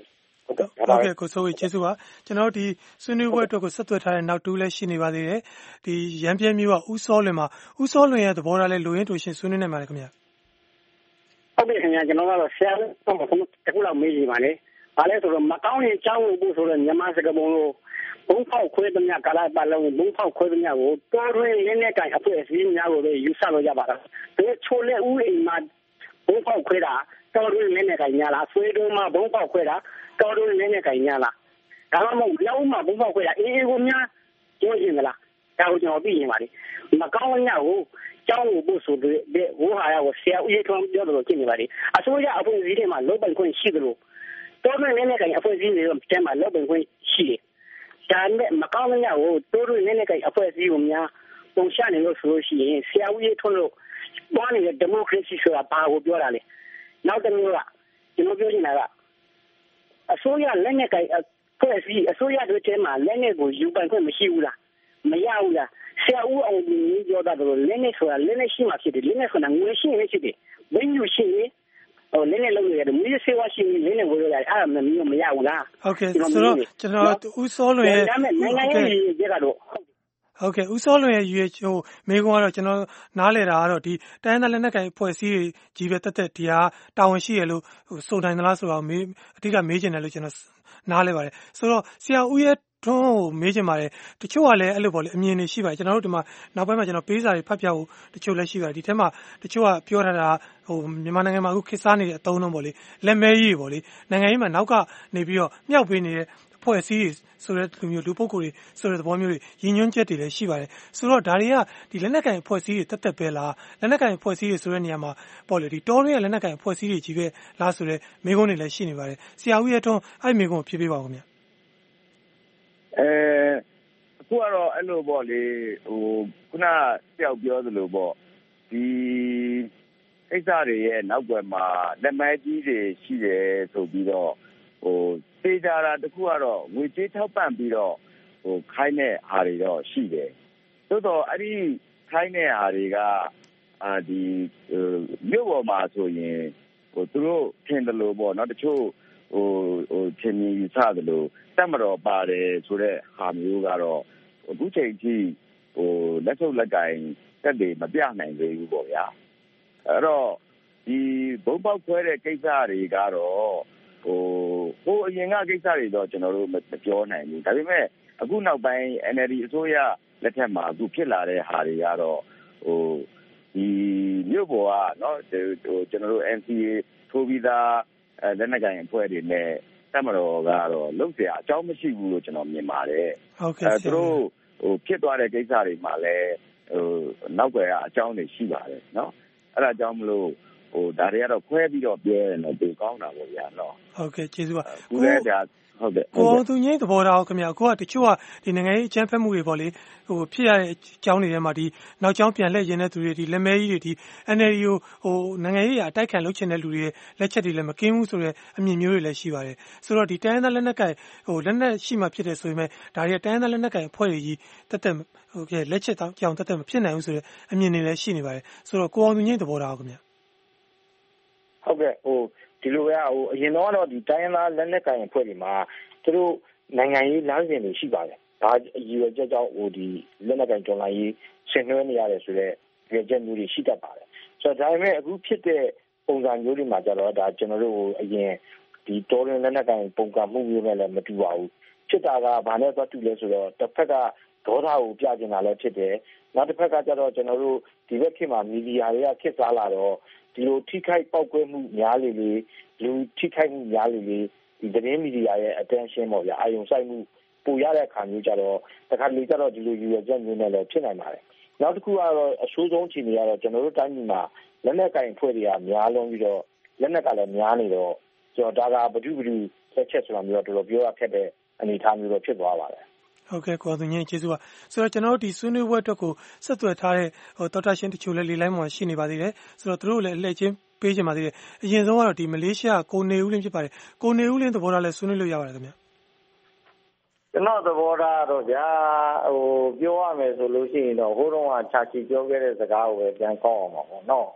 ဟုတ်ကဲ့ဟုတ်ကဲ့ကိုစိုးဝေကျေးဇူးပါကျွန်တော်တို့ဒီဆွေးနွေးပွဲအတွက်ကိုဆက်သွယ်ထားတဲ့နောက်တူလည်းရှိနေပါသေးတယ်ဒီရန်ပြဲမျိုးကဦးစောလွင်မှာဦးစောလွင်ရဲ့သဘောထားလဲလိုရင်းတူရှင်ဆွေးနွေးနိုင်ပါတယ်ခင်ဗျာဟုတ်ပြီခင်ဗျာကျွန်တော်ကတော့ဆရာတော့တခုလောက်မေးကြည့်ပါလေဘာလဲဆိုတော့မကောင်းရင်ကြောင်းလို့ဆိုတော့မြန်မာစကားပုံလို့ဘုံဖောက်ခွဲသမျှကာလပတ်လုံးဘုံဖောက်ခွဲသမျှကိုတော်တွင်ရင်းနဲ့တိုင်အဖွဲ့အစည်းများကိုပဲယူဆလို့ရပါတာဒီချိုးလက်ဦးအိမ်မှာဘုံဖောက်ခွဲတာတော်တွင်ရင်းနဲ့တိုင်များလားဆွေးတုံးမှာဘုံဖောက်ခွဲတာတော်တွင်ရင်းနဲ့တိုင်များလားဒါမှမဟုတ်လောက်မှာဘုံဖောက်ခွဲတာအေးအေးကိုများပြောရင်မလားဒါကိုကျွန်တော်သိရင်ပါလေမကောင်းညကိုကျောင်းကိုပို့ဆိုတဲ့ဟိုဟာရကိုဆရာဦးရေးထွန်းပြောတယ်လို့သိနေပါလေအစိုးရအဖွဲ့အစည်းတွေမှာလုပ်ပိုင်ခွင့်ရှိတယ်လို့တော်တွင်ရင်းနဲ့တိုင်အဖွဲ့အစည်းတွေတဲမှာလုပ်ပိုင်ခွင့်ရှိတယ်ဒါနဲ့မကောင်းတဲ့ညကိုတိုးတိုးနဲ့နဲ့ကိအဖွဲ့အစည်းကိုများပုံရှာနေလို့ဆိုလို့ရှိရင်ဆရာဦးရေးထွန်းလို့ဘာနေတဲ့ဒီမိုကရေစီဆိုတာဘာကိုပြောတာလဲနောက်တစ်မျိုးကကျွန်တော်ပြောချင်တာကအစိုးရလက်နဲ့ကိအဖွဲ့အစည်းအစိုးရတွေထဲမှာလက်နဲ့ကိုယူပိုင်ခွင့်မရှိဘူးလားမရဘူးလားဆရာဦးအောင်ဒီပြောတာတော့လက်နဲ့ဆိုတာလက်နဲ့ရှိမှဖြစ်တယ်လက်နဲ့ဆိုတာငွေရှိနေဖြစ်တယ်ဘယ်ယူရှိနေဟိုနည်းနည်းလုံးရတယ်မြေဆေးဝါးရှိနေနေဝယ်ရတယ်အဲ့ဒါမမျိုးမရဘူးလားဟုတ်ကဲ့ဆိုတော့ကျွန်တော်ဦးစောလွင်ရဲ့နိုင်ငံရေးကြေကတော့ဟုတ်ကဲ့ဦးစောလွင်ရဲ့ရွေးဟိုမိကုန်းကတော့ကျွန်တော်နားလည်တာကတော့ဒီတိုင်းသားလက်နက်ကိုင်အဖွဲ့အစည်းတွေကြီးပဲတက်တက်ဒီဟာတာဝန်ရှိရလို့ဟိုစုံတိုင်းသလားဆိုတော့မေးအဓိကမေးချင်တယ်လို့ကျွန်တော်နားလဲပါတယ်ဆိုတော့ဆရာဦးရဲ့ထွန်းကိုမေးချင်ပါတယ်တချို့ကလည်းအဲ့လိုပေါ့လေအမြင်တွေရှိပါတယ်ကျွန်တော်တို့ဒီမှာနောက်ပိုင်းမှာကျွန်တော်ပေးစာတွေဖတ်ပြဖို့တချို့လည်းရှိပါတယ်ဒီထဲမှာတချို့ကပြောထားတာဟိုမြန်မာနိုင်ငံမှာအခုခေတ်စားနေတဲ့အသုံးလုံးပေါ့လေလက်မဲကြီးပေါ့လေနိုင်ငံရေးမှာနောက်ကနေပြီးတော့မြောက်ပေးနေတဲ့ဖွဲ့စည်းတွေဆိုတဲ့လူမျိုးလူပုဂ္ဂိုလ်တွေဆိုတဲ့သဘောမျိုးတွေရည်ညွှန်းချက်တွေလည်းရှိပါတယ်ဆိုတော့ဒါတွေကဒီလက်နက်ကင်ဖွဲ့စည်းတွေတက်တက်ပဲလားလက်နက်ကင်ဖွဲ့စည်းတွေဆိုတဲ့နေရာမှာပေါ့လေဒီတောရင်းရဲ့လက်နက်ကင်ဖွဲ့စည်းတွေကြီးပဲလားဆိုတဲ့မိကုန်းတွေလည်းရှိနေပါတယ်ဆရာဦးရဲ့ထွန်းအဲ့မိကုန်းကိုဖြေပေးပါဦးခင်ဗျာအဲအခုကတော့အဲ့လိုပေါ့လေဟိုခုနတယောက်ပြောသလိုပေါ့ဒီကိစ္စတွေရဲ့နောက်ွယ်မှာလက်မဲကြီးတွေရှိတယ်ဆိုပြီးတော့ဟိုသေချာတာတခုကတော့ငွေကြေးထောက်ပံ့ပြီးတော့ဟိုခိုင်းတဲ့ဟာတွေတော့ရှိတယ်သို့တော့အဲ့ဒီခိုင်းတဲ့ဟာတွေကအာဒီမြို့ပေါ်မှာဆိုရင်ဟိုသူတို့ထင်တယ်လို့ပေါ့နော်တချို့ဟိုဟိုထင်မြင်ယူဆတယ်လို့တတ်မတော်ပါတယ်ဆိုတဲ့ဟာမျိုးကတော့အခုချိန်ကြီးဟိုလက်ဆုပ်လက်ကင်တက်တွေမပြနိုင်သေးဘူးပေါ့ဗျာအဲ့တော့ဒီဘုံပေါက်ခွဲတဲ့ကိစ္စတွေကတော့ဟိုဟိုအရင်ကကိစ္စတွေတော့ကျွန်တော်တို့မပြောနိုင်ဘူးဒါပေမဲ့အခုနောက်ပိုင်း N L D အစိုးရလက်ထက်မှာအခုဖြစ်လာတဲ့ဟာတွေကတော့ဟိုဒီမြို့ပေါ်ကเนาะဟိုကျွန်တော်တို့ N C A ထိုးပြီးသားအဲလက်နက်ကိုင်အဖွဲ့တွေနဲ့တက်မတော်ကတော့လုံเสียအကြောင်းမရှိဘူးလို့ကျွန်တော်မြင်ပါတယ်ဟုတ်ကဲ့သူတို့ဟိုဖြစ်သွားတဲ့ကိစ္စတွေမှာလည်းဟိုနောက်ွယ်ကအကြောင်းတွေရှိပါတယ်เนาะအဲ့ဒါကြောင့်မလို့ဟိုဒါတွေကတော့ခွဲပြီးတော့ပြောရင်တော့ဒီကောင်းတာပေါ့ဗျာเนาะဟုတ်ကဲ့ကျေးဇူးပါကိုလည်းဒါဟုတ်ကဲ့ကိုသူငိမ့်သဘောထားခင်ဗျာကိုကတချို့ကဒီနိုင်ငံရေးအကြမ်းဖက်မှုတွေပေါ့လေဟိုဖြစ်ရတဲ့အကြောင်းတွေထဲမှာဒီနောက်ကျောင်းပြန်လှည့်ရင်းတဲ့သူတွေဒီလက်မဲကြီးတွေဒီ N L D ကိုဟိုနိုင်ငံရေးအတိုက်ခံလုပ်ချင်တဲ့လူတွေလက်ချက်တွေလည်းမကင်းဘူးဆိုတဲ့အမြင်မျိုးတွေလည်းရှိပါတယ်ဆိုတော့ဒီတိုင်းသားလက်နက်ကိုင်ဟိုလက်နက်ရှိမှဖြစ်တယ်ဆိုပေမဲ့ဒါတွေကတိုင်းသားလက်နက်ကိုင်အဖွဲ့တွေကြီးတက်တက်ဟိုကလက်ချက်တောင်ကြောင်တက်တက်မဖြစ်နိုင်ဘူးဆိုတဲ့အမြင်တွေလည်းရှိနေပါတယ်ဆိုတော့ကိုအောင်သူငိမ့်သဘောထားခင်ဗျာဟုတ်ကဲ့ဟိုဒီလိုပဲဟိုအရင်တော့ဒီတိုင်းသားလက်နက်ကိုင်အဖွဲ့တွေမှာသူတို့နိုင်ငံရေးလမ်းစဉ်တွေရှိပါတယ်ဒါအရည်ရွယ်ချက်ကြောင့်ဟိုဒီလက်နက်ကိုင်တော်လှန်ရေးဆင်နွှဲနေရတယ်ဆိုတော့ရည်ချက်မျိုးတွေရှိတတ်ပါတယ်ဆိုတော့ဒါပေမဲ့အခုဖြစ်တဲ့ပုံစံမျိုးတွေမှာကျတော့ဒါကျွန်တော်တို့အရင်ဒီတော်ရင်လက်နက်ကိုင်ပုံကမှုမျိုးနဲ့လည်းမတူပါဘူးဖြစ်တာကဘာနဲ့သွားတူလဲဆိုတော့တစ်ဖက်ကဒေါသကိုပြကျင်တာလည်းဖြစ်တယ်နောက်တစ်ဖက်ကကျတော့ကျွန်တော်တို့ဒီဘက်ခေတ်မှာမီဒီယာတွေကခေတ်စားလာတော့ဒီလိုထိခိုက်ပောက်ကွဲမှုများလေလေလူထိခိုက်မှုများလေလေဒီသတင်းမီဒီယာရဲ့ attention ပေါ့ဗျာအာရုံစိုက်မှုပိုရတဲ့အခါမျိုးကြတော့တခါလေကြတော့ဒီလိုယူရချက်မျိုးနဲ့လည်းဖြစ်နိုင်ပါတယ်နောက်တစ်ခုကတော့အဆိုးဆုံးအခြေအနေကတော့ကျွန်တော်တို့တိုင်းပြည်မှာလက်နက်ကင်ဖွဲ့တွေကများလုံးပြီးတော့လက်နက်ကလည်းများနေတော့ကျွန်တော်ဒါကဘဒုဘဒုဆက်ချက်ဆိုတာမျိုးတော့တော်တော်ပြောရခက်တဲ့အနေအထားမျိုးတော့ဖြစ်သွားပါတယ်ဟုတ်ကဲ့ကိုသူညင်ကျေးဇူးပါဆိုတော့ကျွန်တော်တို့ဒီဆွေးနွေးပွဲအတွက်ကိုဆက်သွယ်ထားတဲ့ဟိုတော်တာရှင်တချို့လည်းလေလိုင်းမှာရှိနေပါသေးတယ်ဆိုတော့သူတို့လည်းအလှည့်ချင်းပေးကြပါသေးတယ်အရင်ဆုံးကတော့ဒီမလေးရှားကိုနေဦးလင်းဖြစ်ပါတယ်ကိုနေဦးလင်းသဘောထားလည်းဆွေးနွေးလို့ရပါတယ်ခင်ဗျာကျွန်တော်သဘောထားတော့ဗျာဟိုပြောရမယ်ဆိုလို့ရှိရင်တော့ဟိုတုန်းကချာချီပြောခဲ့တဲ့စကားကိုပဲပြန်ကောက်အောင်ပါပေါ့နော်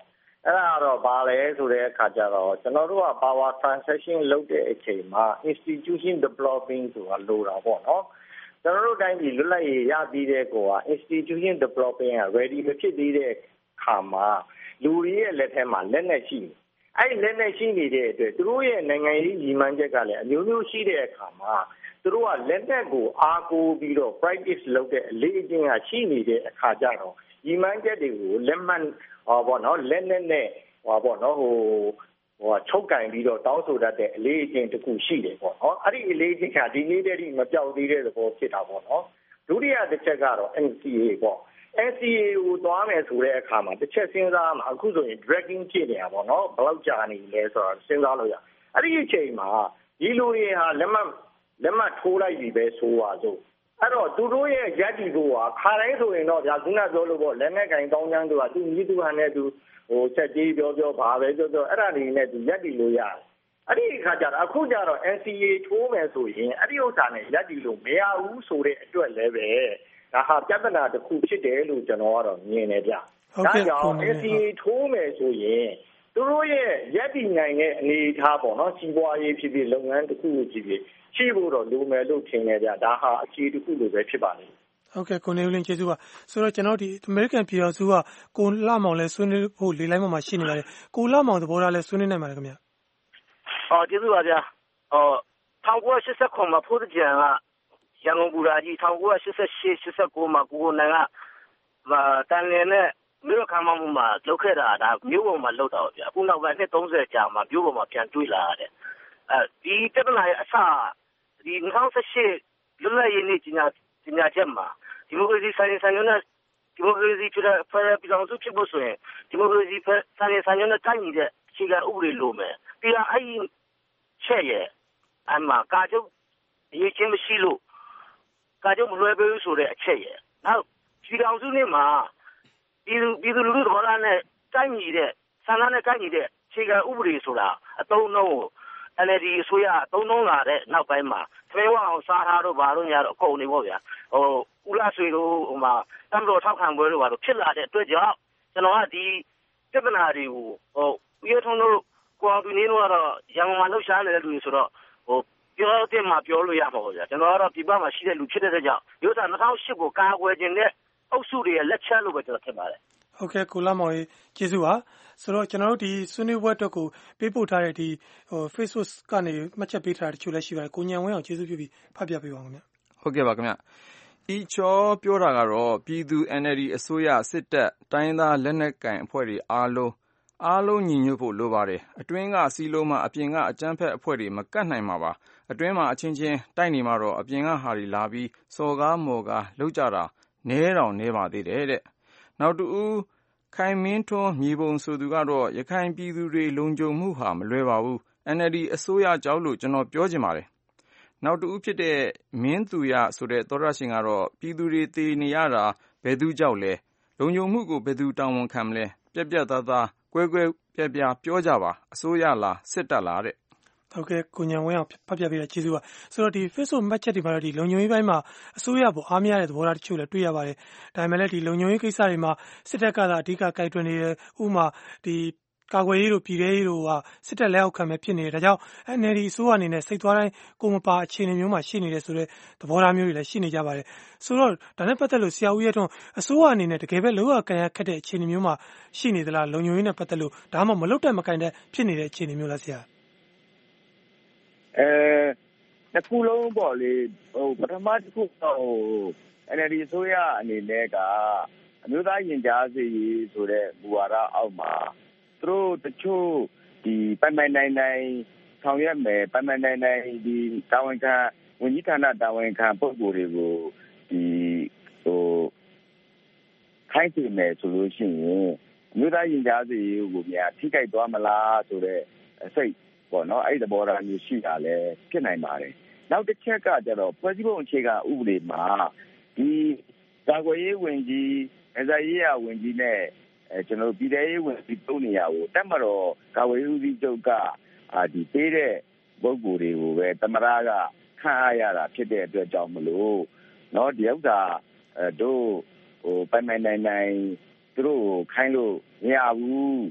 အဲ့ဒါတော့ဘာလဲဆိုတဲ့အခါကျတော့ကျွန်တော်တို့က power transaction လုပ်တဲ့အချိန်မှာ institution developing ဆိုတာလိုတာပေါ့နော်ကျွန်တော်တို့တိုင်းပြည်လွတ်လပ်ရေးရပြီးတဲ့ကော institution developing က ready မဖြစ်သေးတဲ့ခါမှာလူတွေရဲ့လက်ထဲမှာလက်နက်ရှိအဲ့လက်နက်ရှိနေတဲ့အတွက်သူတို့ရဲ့နိုင်ငံရေးညီမှန်းချက်ကလည်းအမျိုးမျိုးရှိတဲ့အခါမှာသူတို့ကလက်နက်ကိုအားကိုးပြီးတော့ practice လုပ်တဲ့အလေးအကျင့်ကရှိနေတဲ့အခါကျတော့ညီမှန်းချက်တွေကိုလက်မှတ်ဟောပေါ့နော်လက်နက်နဲ့ဟောပေါ့နော်ဟိုဟိုချုပ်ကင်ပြီးတော့တောင်းဆိုတတ်တဲ့အလေးအကျင့်တစ်ခုရှိတယ်ပေါ့နော်အဲ့ဒီအလေးအကျင့်ကဒီနေ့တည်းကမပြောက်သေးတဲ့သဘောဖြစ်တာပေါ့နော်ဒုတိယတစ်ချက်ကတော့ N C A ပေါ့ N C A ကိုသွားမယ်ဆိုတဲ့အခါမှာတစ်ချက်စဉ်းစားမှာအခုဆိုရင် dragging ဖြစ်နေတာပေါ့နော်ဘယ်လောက်ကြာနေလဲဆိုတော့စဉ်းစားလို့ရအဲ့ဒီအချိန်မှာဒီလူတွေဟာလက်မှတ်လက်မှတ်ထိုးလိုက်ပြီပဲဆိုပါစို့အဲ့တော့သူတို့ရဲ့ရက်တီကိုကခါတိုင်းဆိုရင်တော့ဗျာခုနပြောလို့ပေါ့လက်နဲ့ကင်တောင်းချမ်းသူကသူမြည်သူဟန်နဲ့သူဟိုချက်ကြီးပြောပြောဘာပဲပြောပြောအဲ့ဒါတွေနဲ့သူရက်တီလို့ရတယ်အဲ့ဒီခါကျတော့အခုကျတော့ N C A ထိုးမယ်ဆိုရင်အဲ့ဒီဥစ္စာနဲ့ရက်တီလို့မရဘူးဆိုတဲ့အတွက်လည်းပဲဒါဟာပြဿနာတစ်ခုဖြစ်တယ်လို့ကျွန်တော်ကတော့မြင်နေဗျာဒါကြောင့် N C A ထိုးမယ်ဆိုရင်သူတို့ရဲ့ရက်တီနိုင်တဲ့အနေအထားပေါ့နော်စီးပွားရေးဖြစ်ဖြစ်လုပ်ငန်းတစ်ခုဖြစ်ဖြစ်ရှိဖို့တော့လိုမယ်လို့ထင်နေကြဒါဟာအခြေတစ်ခုလိုပဲဖြစ်ပါလိမ့်ဟုတ်ကဲ့ကိုနေဦးလင်းကျေးဇူးပါဆိုတော့ကျွန်တော်ဒီ American ပြည်တော်စုကကိုလှမောင်လဲဆွေးနွေးဖို့လေလိုင်းပေါ်မှာရှိနေပါတယ်ကိုလှမောင်သဘောထားလဲဆွေးနွေးနိုင်ပါတယ်ခင်ဗျာအော်ကျေးဇူးပါဗျာအော်၁၉၈၉မှာဖိုးတကြံကရန်ကုန်ဘူရာကြီး၁၉၈၈ ၈၉မှာကိုကိုနိုင်ကတန်လင်းနဲ့မြို့ခံမှုမှာလုပ်ခဲ့တာဒါမြို့ပေါ်မှာလုပ်တာဗျာအခုနောက်ပိုင်းနှစ်၃၀ကြာမှာမြို့ပေါ်မှာပြန်တွေးလာရတယ်အဲဒီပြဿနာရဲ့အစဒီ၂၀၁၈လွတ်လပ်ရေးနေ့ကြီးညာကြီးညာချက်မှာဒီမိုကရေစီဆိုင်ဆိုင်ရုံးနဲ့ဒီမိုကရေစီဖြစ်တဲ့ဖရပြည်အောင်စုဖြစ်ဖို့ဆိုရင်ဒီမိုကရေစီဆိုင်ဆိုင်ရုံးနဲ့တိုက်နေတဲ့အခြေခံဥပဒေလိုမယ်ပြီးတော့အဲ့ဒီချက်ရဲ့အမှကာချုပ်အရေးချင်းမရှိလို့ကာချုပ်မလွယ်ဘူးဆိုတဲ့အချက်ရဲ့နောက်ပြည်အောင်စုနေ့မှာပြည်သူပြည်သူလူထုတော်လာနဲ့တိုက်နေတဲ့ဆန္ဒနဲ့တိုက်နေတဲ့အခြေခံဥပဒေဆိုတာအသုံးအနှုန်းကိုN L D အစိုးရသုံးနှုန်းလာတဲ့နောက်ပိုင်းမှာသွေးဝအောင်စားထားတော့ဘာလို့ညာတော့အကုန်နေပေါ့ဗျာဟိုဦးလာဆွေတို့ဟိုမှာတမ်တော်ထောက်ခံပွဲတို့ဘာလို့ဖြစ်လာတဲ့အတွက်ကြောင့်ကျွန်တော်ကဒီပြဿနာတွေကိုဟိုပြည်ထုံးတို့ကိုအောင်သူနေတို့ကတော့ရန်ကုန်မှာလှုပ်ရှားနေတဲ့လူတွေဆိုတော့ဟိုပြောတဲ့မှာပြောလို့ရမှာပေါ့ဗျာကျွန်တော်ကတော့ပြည်ပမှာရှိတဲ့လူဖြစ်တဲ့ကြောင့်ရိုးသား၂၀၀၈ကိုကာကွယ်ခြင်းနဲ့အုပ်စုတွေရဲ့လက်ချက်လို့ပဲကျွန်တော်ထင်ပါတယ်ဟုတ်ကဲ့ကိုလှမောင်ကြီးကျေးဇူးပါဆိုတော့ကျွန်တော်တို့ဒီဆွေးနွေးပွဲအတွက်ကိုပေးပို့ထားတဲ့ဒီဟို Facebook ကနေမှတ်ချက်ပေးထားတဲ့တချို့လည်းရှိပါတယ်ကိုညံဝင်းအောင်ကျေးဇူးပြုပြီးဖတ်ပြပေးပါဦးခင်ဗျဟုတ်ကဲ့ပါခင်ဗျဤချောပြောတာကတော့ပြည်သူ N L D အစိုးရစစ်တပ်တိုင်းသားလက်နက်ကင်အဖွဲ့တွေအားလုံးအားလုံးညီညွတ်ဖို့လိုပါတယ်အတွင်းကစီလုံးမှာအပြင်ကအကြမ်းဖက်အဖွဲ့တွေမကတ်နိုင်မှာပါအတွင်းမှာအချင်းချင်းတိုက်နေမှာတော့အပြင်ကဟာတွေလာပြီးစော်ကားမော်ကားလောက်ကြတာနဲတောင်နဲပါသေးတယ်တဲ့နောက်တူခိုင်မင်းထွန်းမြေပုံဆိုသူကတော့ရခိုင်ပြည်သူတွေလုံခြုံမှုဟာမလွယ်ပါဘူး N L D အစိုးရကြောင့်လို့ကျွန်တော်ပြောချင်ပါတယ်နောက်တူဖြစ်တဲ့မင်းသူရဆိုတဲ့သောရရှင်ကတော့ပြည်သူတွေတည်နေရတာဘယ်သူကြောက်လဲလုံခြုံမှုကိုဘယ်သူတာဝန်ခံမလဲပြက်ပြက်သားသားကွဲကွဲပြက်ပြက်ပြောကြပါအစိုးရလားစစ်တပ်လားတဲ့ဟုတ်ကဲ့ကိုညံဝင်းအောင်ဖတ်ပြပေးရကျေးဇူးပါဆိုတော့ဒီ Facebook မှတ်ချက်တွေမှာတော့ဒီလုံခြုံရေးပိုင်းမှာအစိုးရပေါ်အားမရတဲ့သဘောထားတချို့လည်းတွေ့ရပါတယ်ဒါပေမဲ့လည်းဒီလုံခြုံရေးကိစ္စတွေမှာစစ်တပ်ကသာအဓိကကိုက်တွယ်နေတယ်ဥပမာဒီကာကွယ်ရေးတို့ပြည်ထောင်ရေးတို့ကစစ်တပ်လက်အောက်ခံပဲဖြစ်နေတယ်ဒါကြောင့် N L D အစိုးရအနေနဲ့စိတ်သွားတိုင်းကိုမပါအခြေအနေမျိုးမှာရှိနေတယ်ဆိုတဲ့သဘောထားမျိုးတွေလည်းရှိနေကြပါတယ်ဆိုတော့ဒါနဲ့ပတ်သက်လို့ဆရာဦးရဲထွန်းအစိုးရအနေနဲ့တကယ်ပဲလောကကန်ရခက်တဲ့အခြေအနေမျိုးမှာရှိနေသလားလုံခြုံရေးနဲ့ပတ်သက်လို့ဒါမှမဟုတ်မလွတ်တဲ့မကင်တဲ့ဖြစ်နေတဲ့အခြေအနေမျိုးလားဆရာအဲတစ်ခုလုံးပေါ့လေဟိုပထမတစ်ခုတော့ဟို N L D အစိုးရအနေနဲ့ကအမျိုးသားရင်ကြားစေရေးဆိုတဲ့မူဝါဒအောက်မှာသူတို့တချို့ဒီပိုင်ပိုင်နိုင်နိုင်ဆောင်ရွက်မယ်ပိုင်ပိုင်နိုင်နိုင်ဒီတာဝန်ခံဝန်ကြီးဌာနတာဝန်ခံပုဂ္ဂိုလ်တွေကိုဒီဟိုခိုင်းစီမယ်ဆိုလို့ရှိရင်အမျိုးသားရင်ကြားစေရေးကိုများထိခိုက်သွားမလားဆိုတဲ့စိတ်ပေါ့နော်အဲ့ဒီသဘောထားမျိုးရှိတာလည်းဖြစ်နိုင်ပါတယ်နောက်တစ်ချက်ကကျတော့ဖွဲ့စည်းပုံအခြေခံဥပဒေမှာဒီကာကွယ်ရေးဝန်ကြီးအစရေးရဝန်ကြီးနဲ့အဲကျွန်တော်ပြည်ထောင်ရေးဝန်ကြီးတုံးနေရကိုတက်မတော်ကာကွယ်ရေးဦးစီးချုပ်ကအာဒီပေးတဲ့ပုဂ္ဂိုလ်တွေကိုပဲသမရကခန့်အားရတာဖြစ်တဲ့အတွက်ကြောင့်မလို့เนาะဒီဥစ္စာအဲတို့ဟိုပိုင်ပိုင်နိုင်နိုင်သူတို့ခိုင်းလို့မရဘူး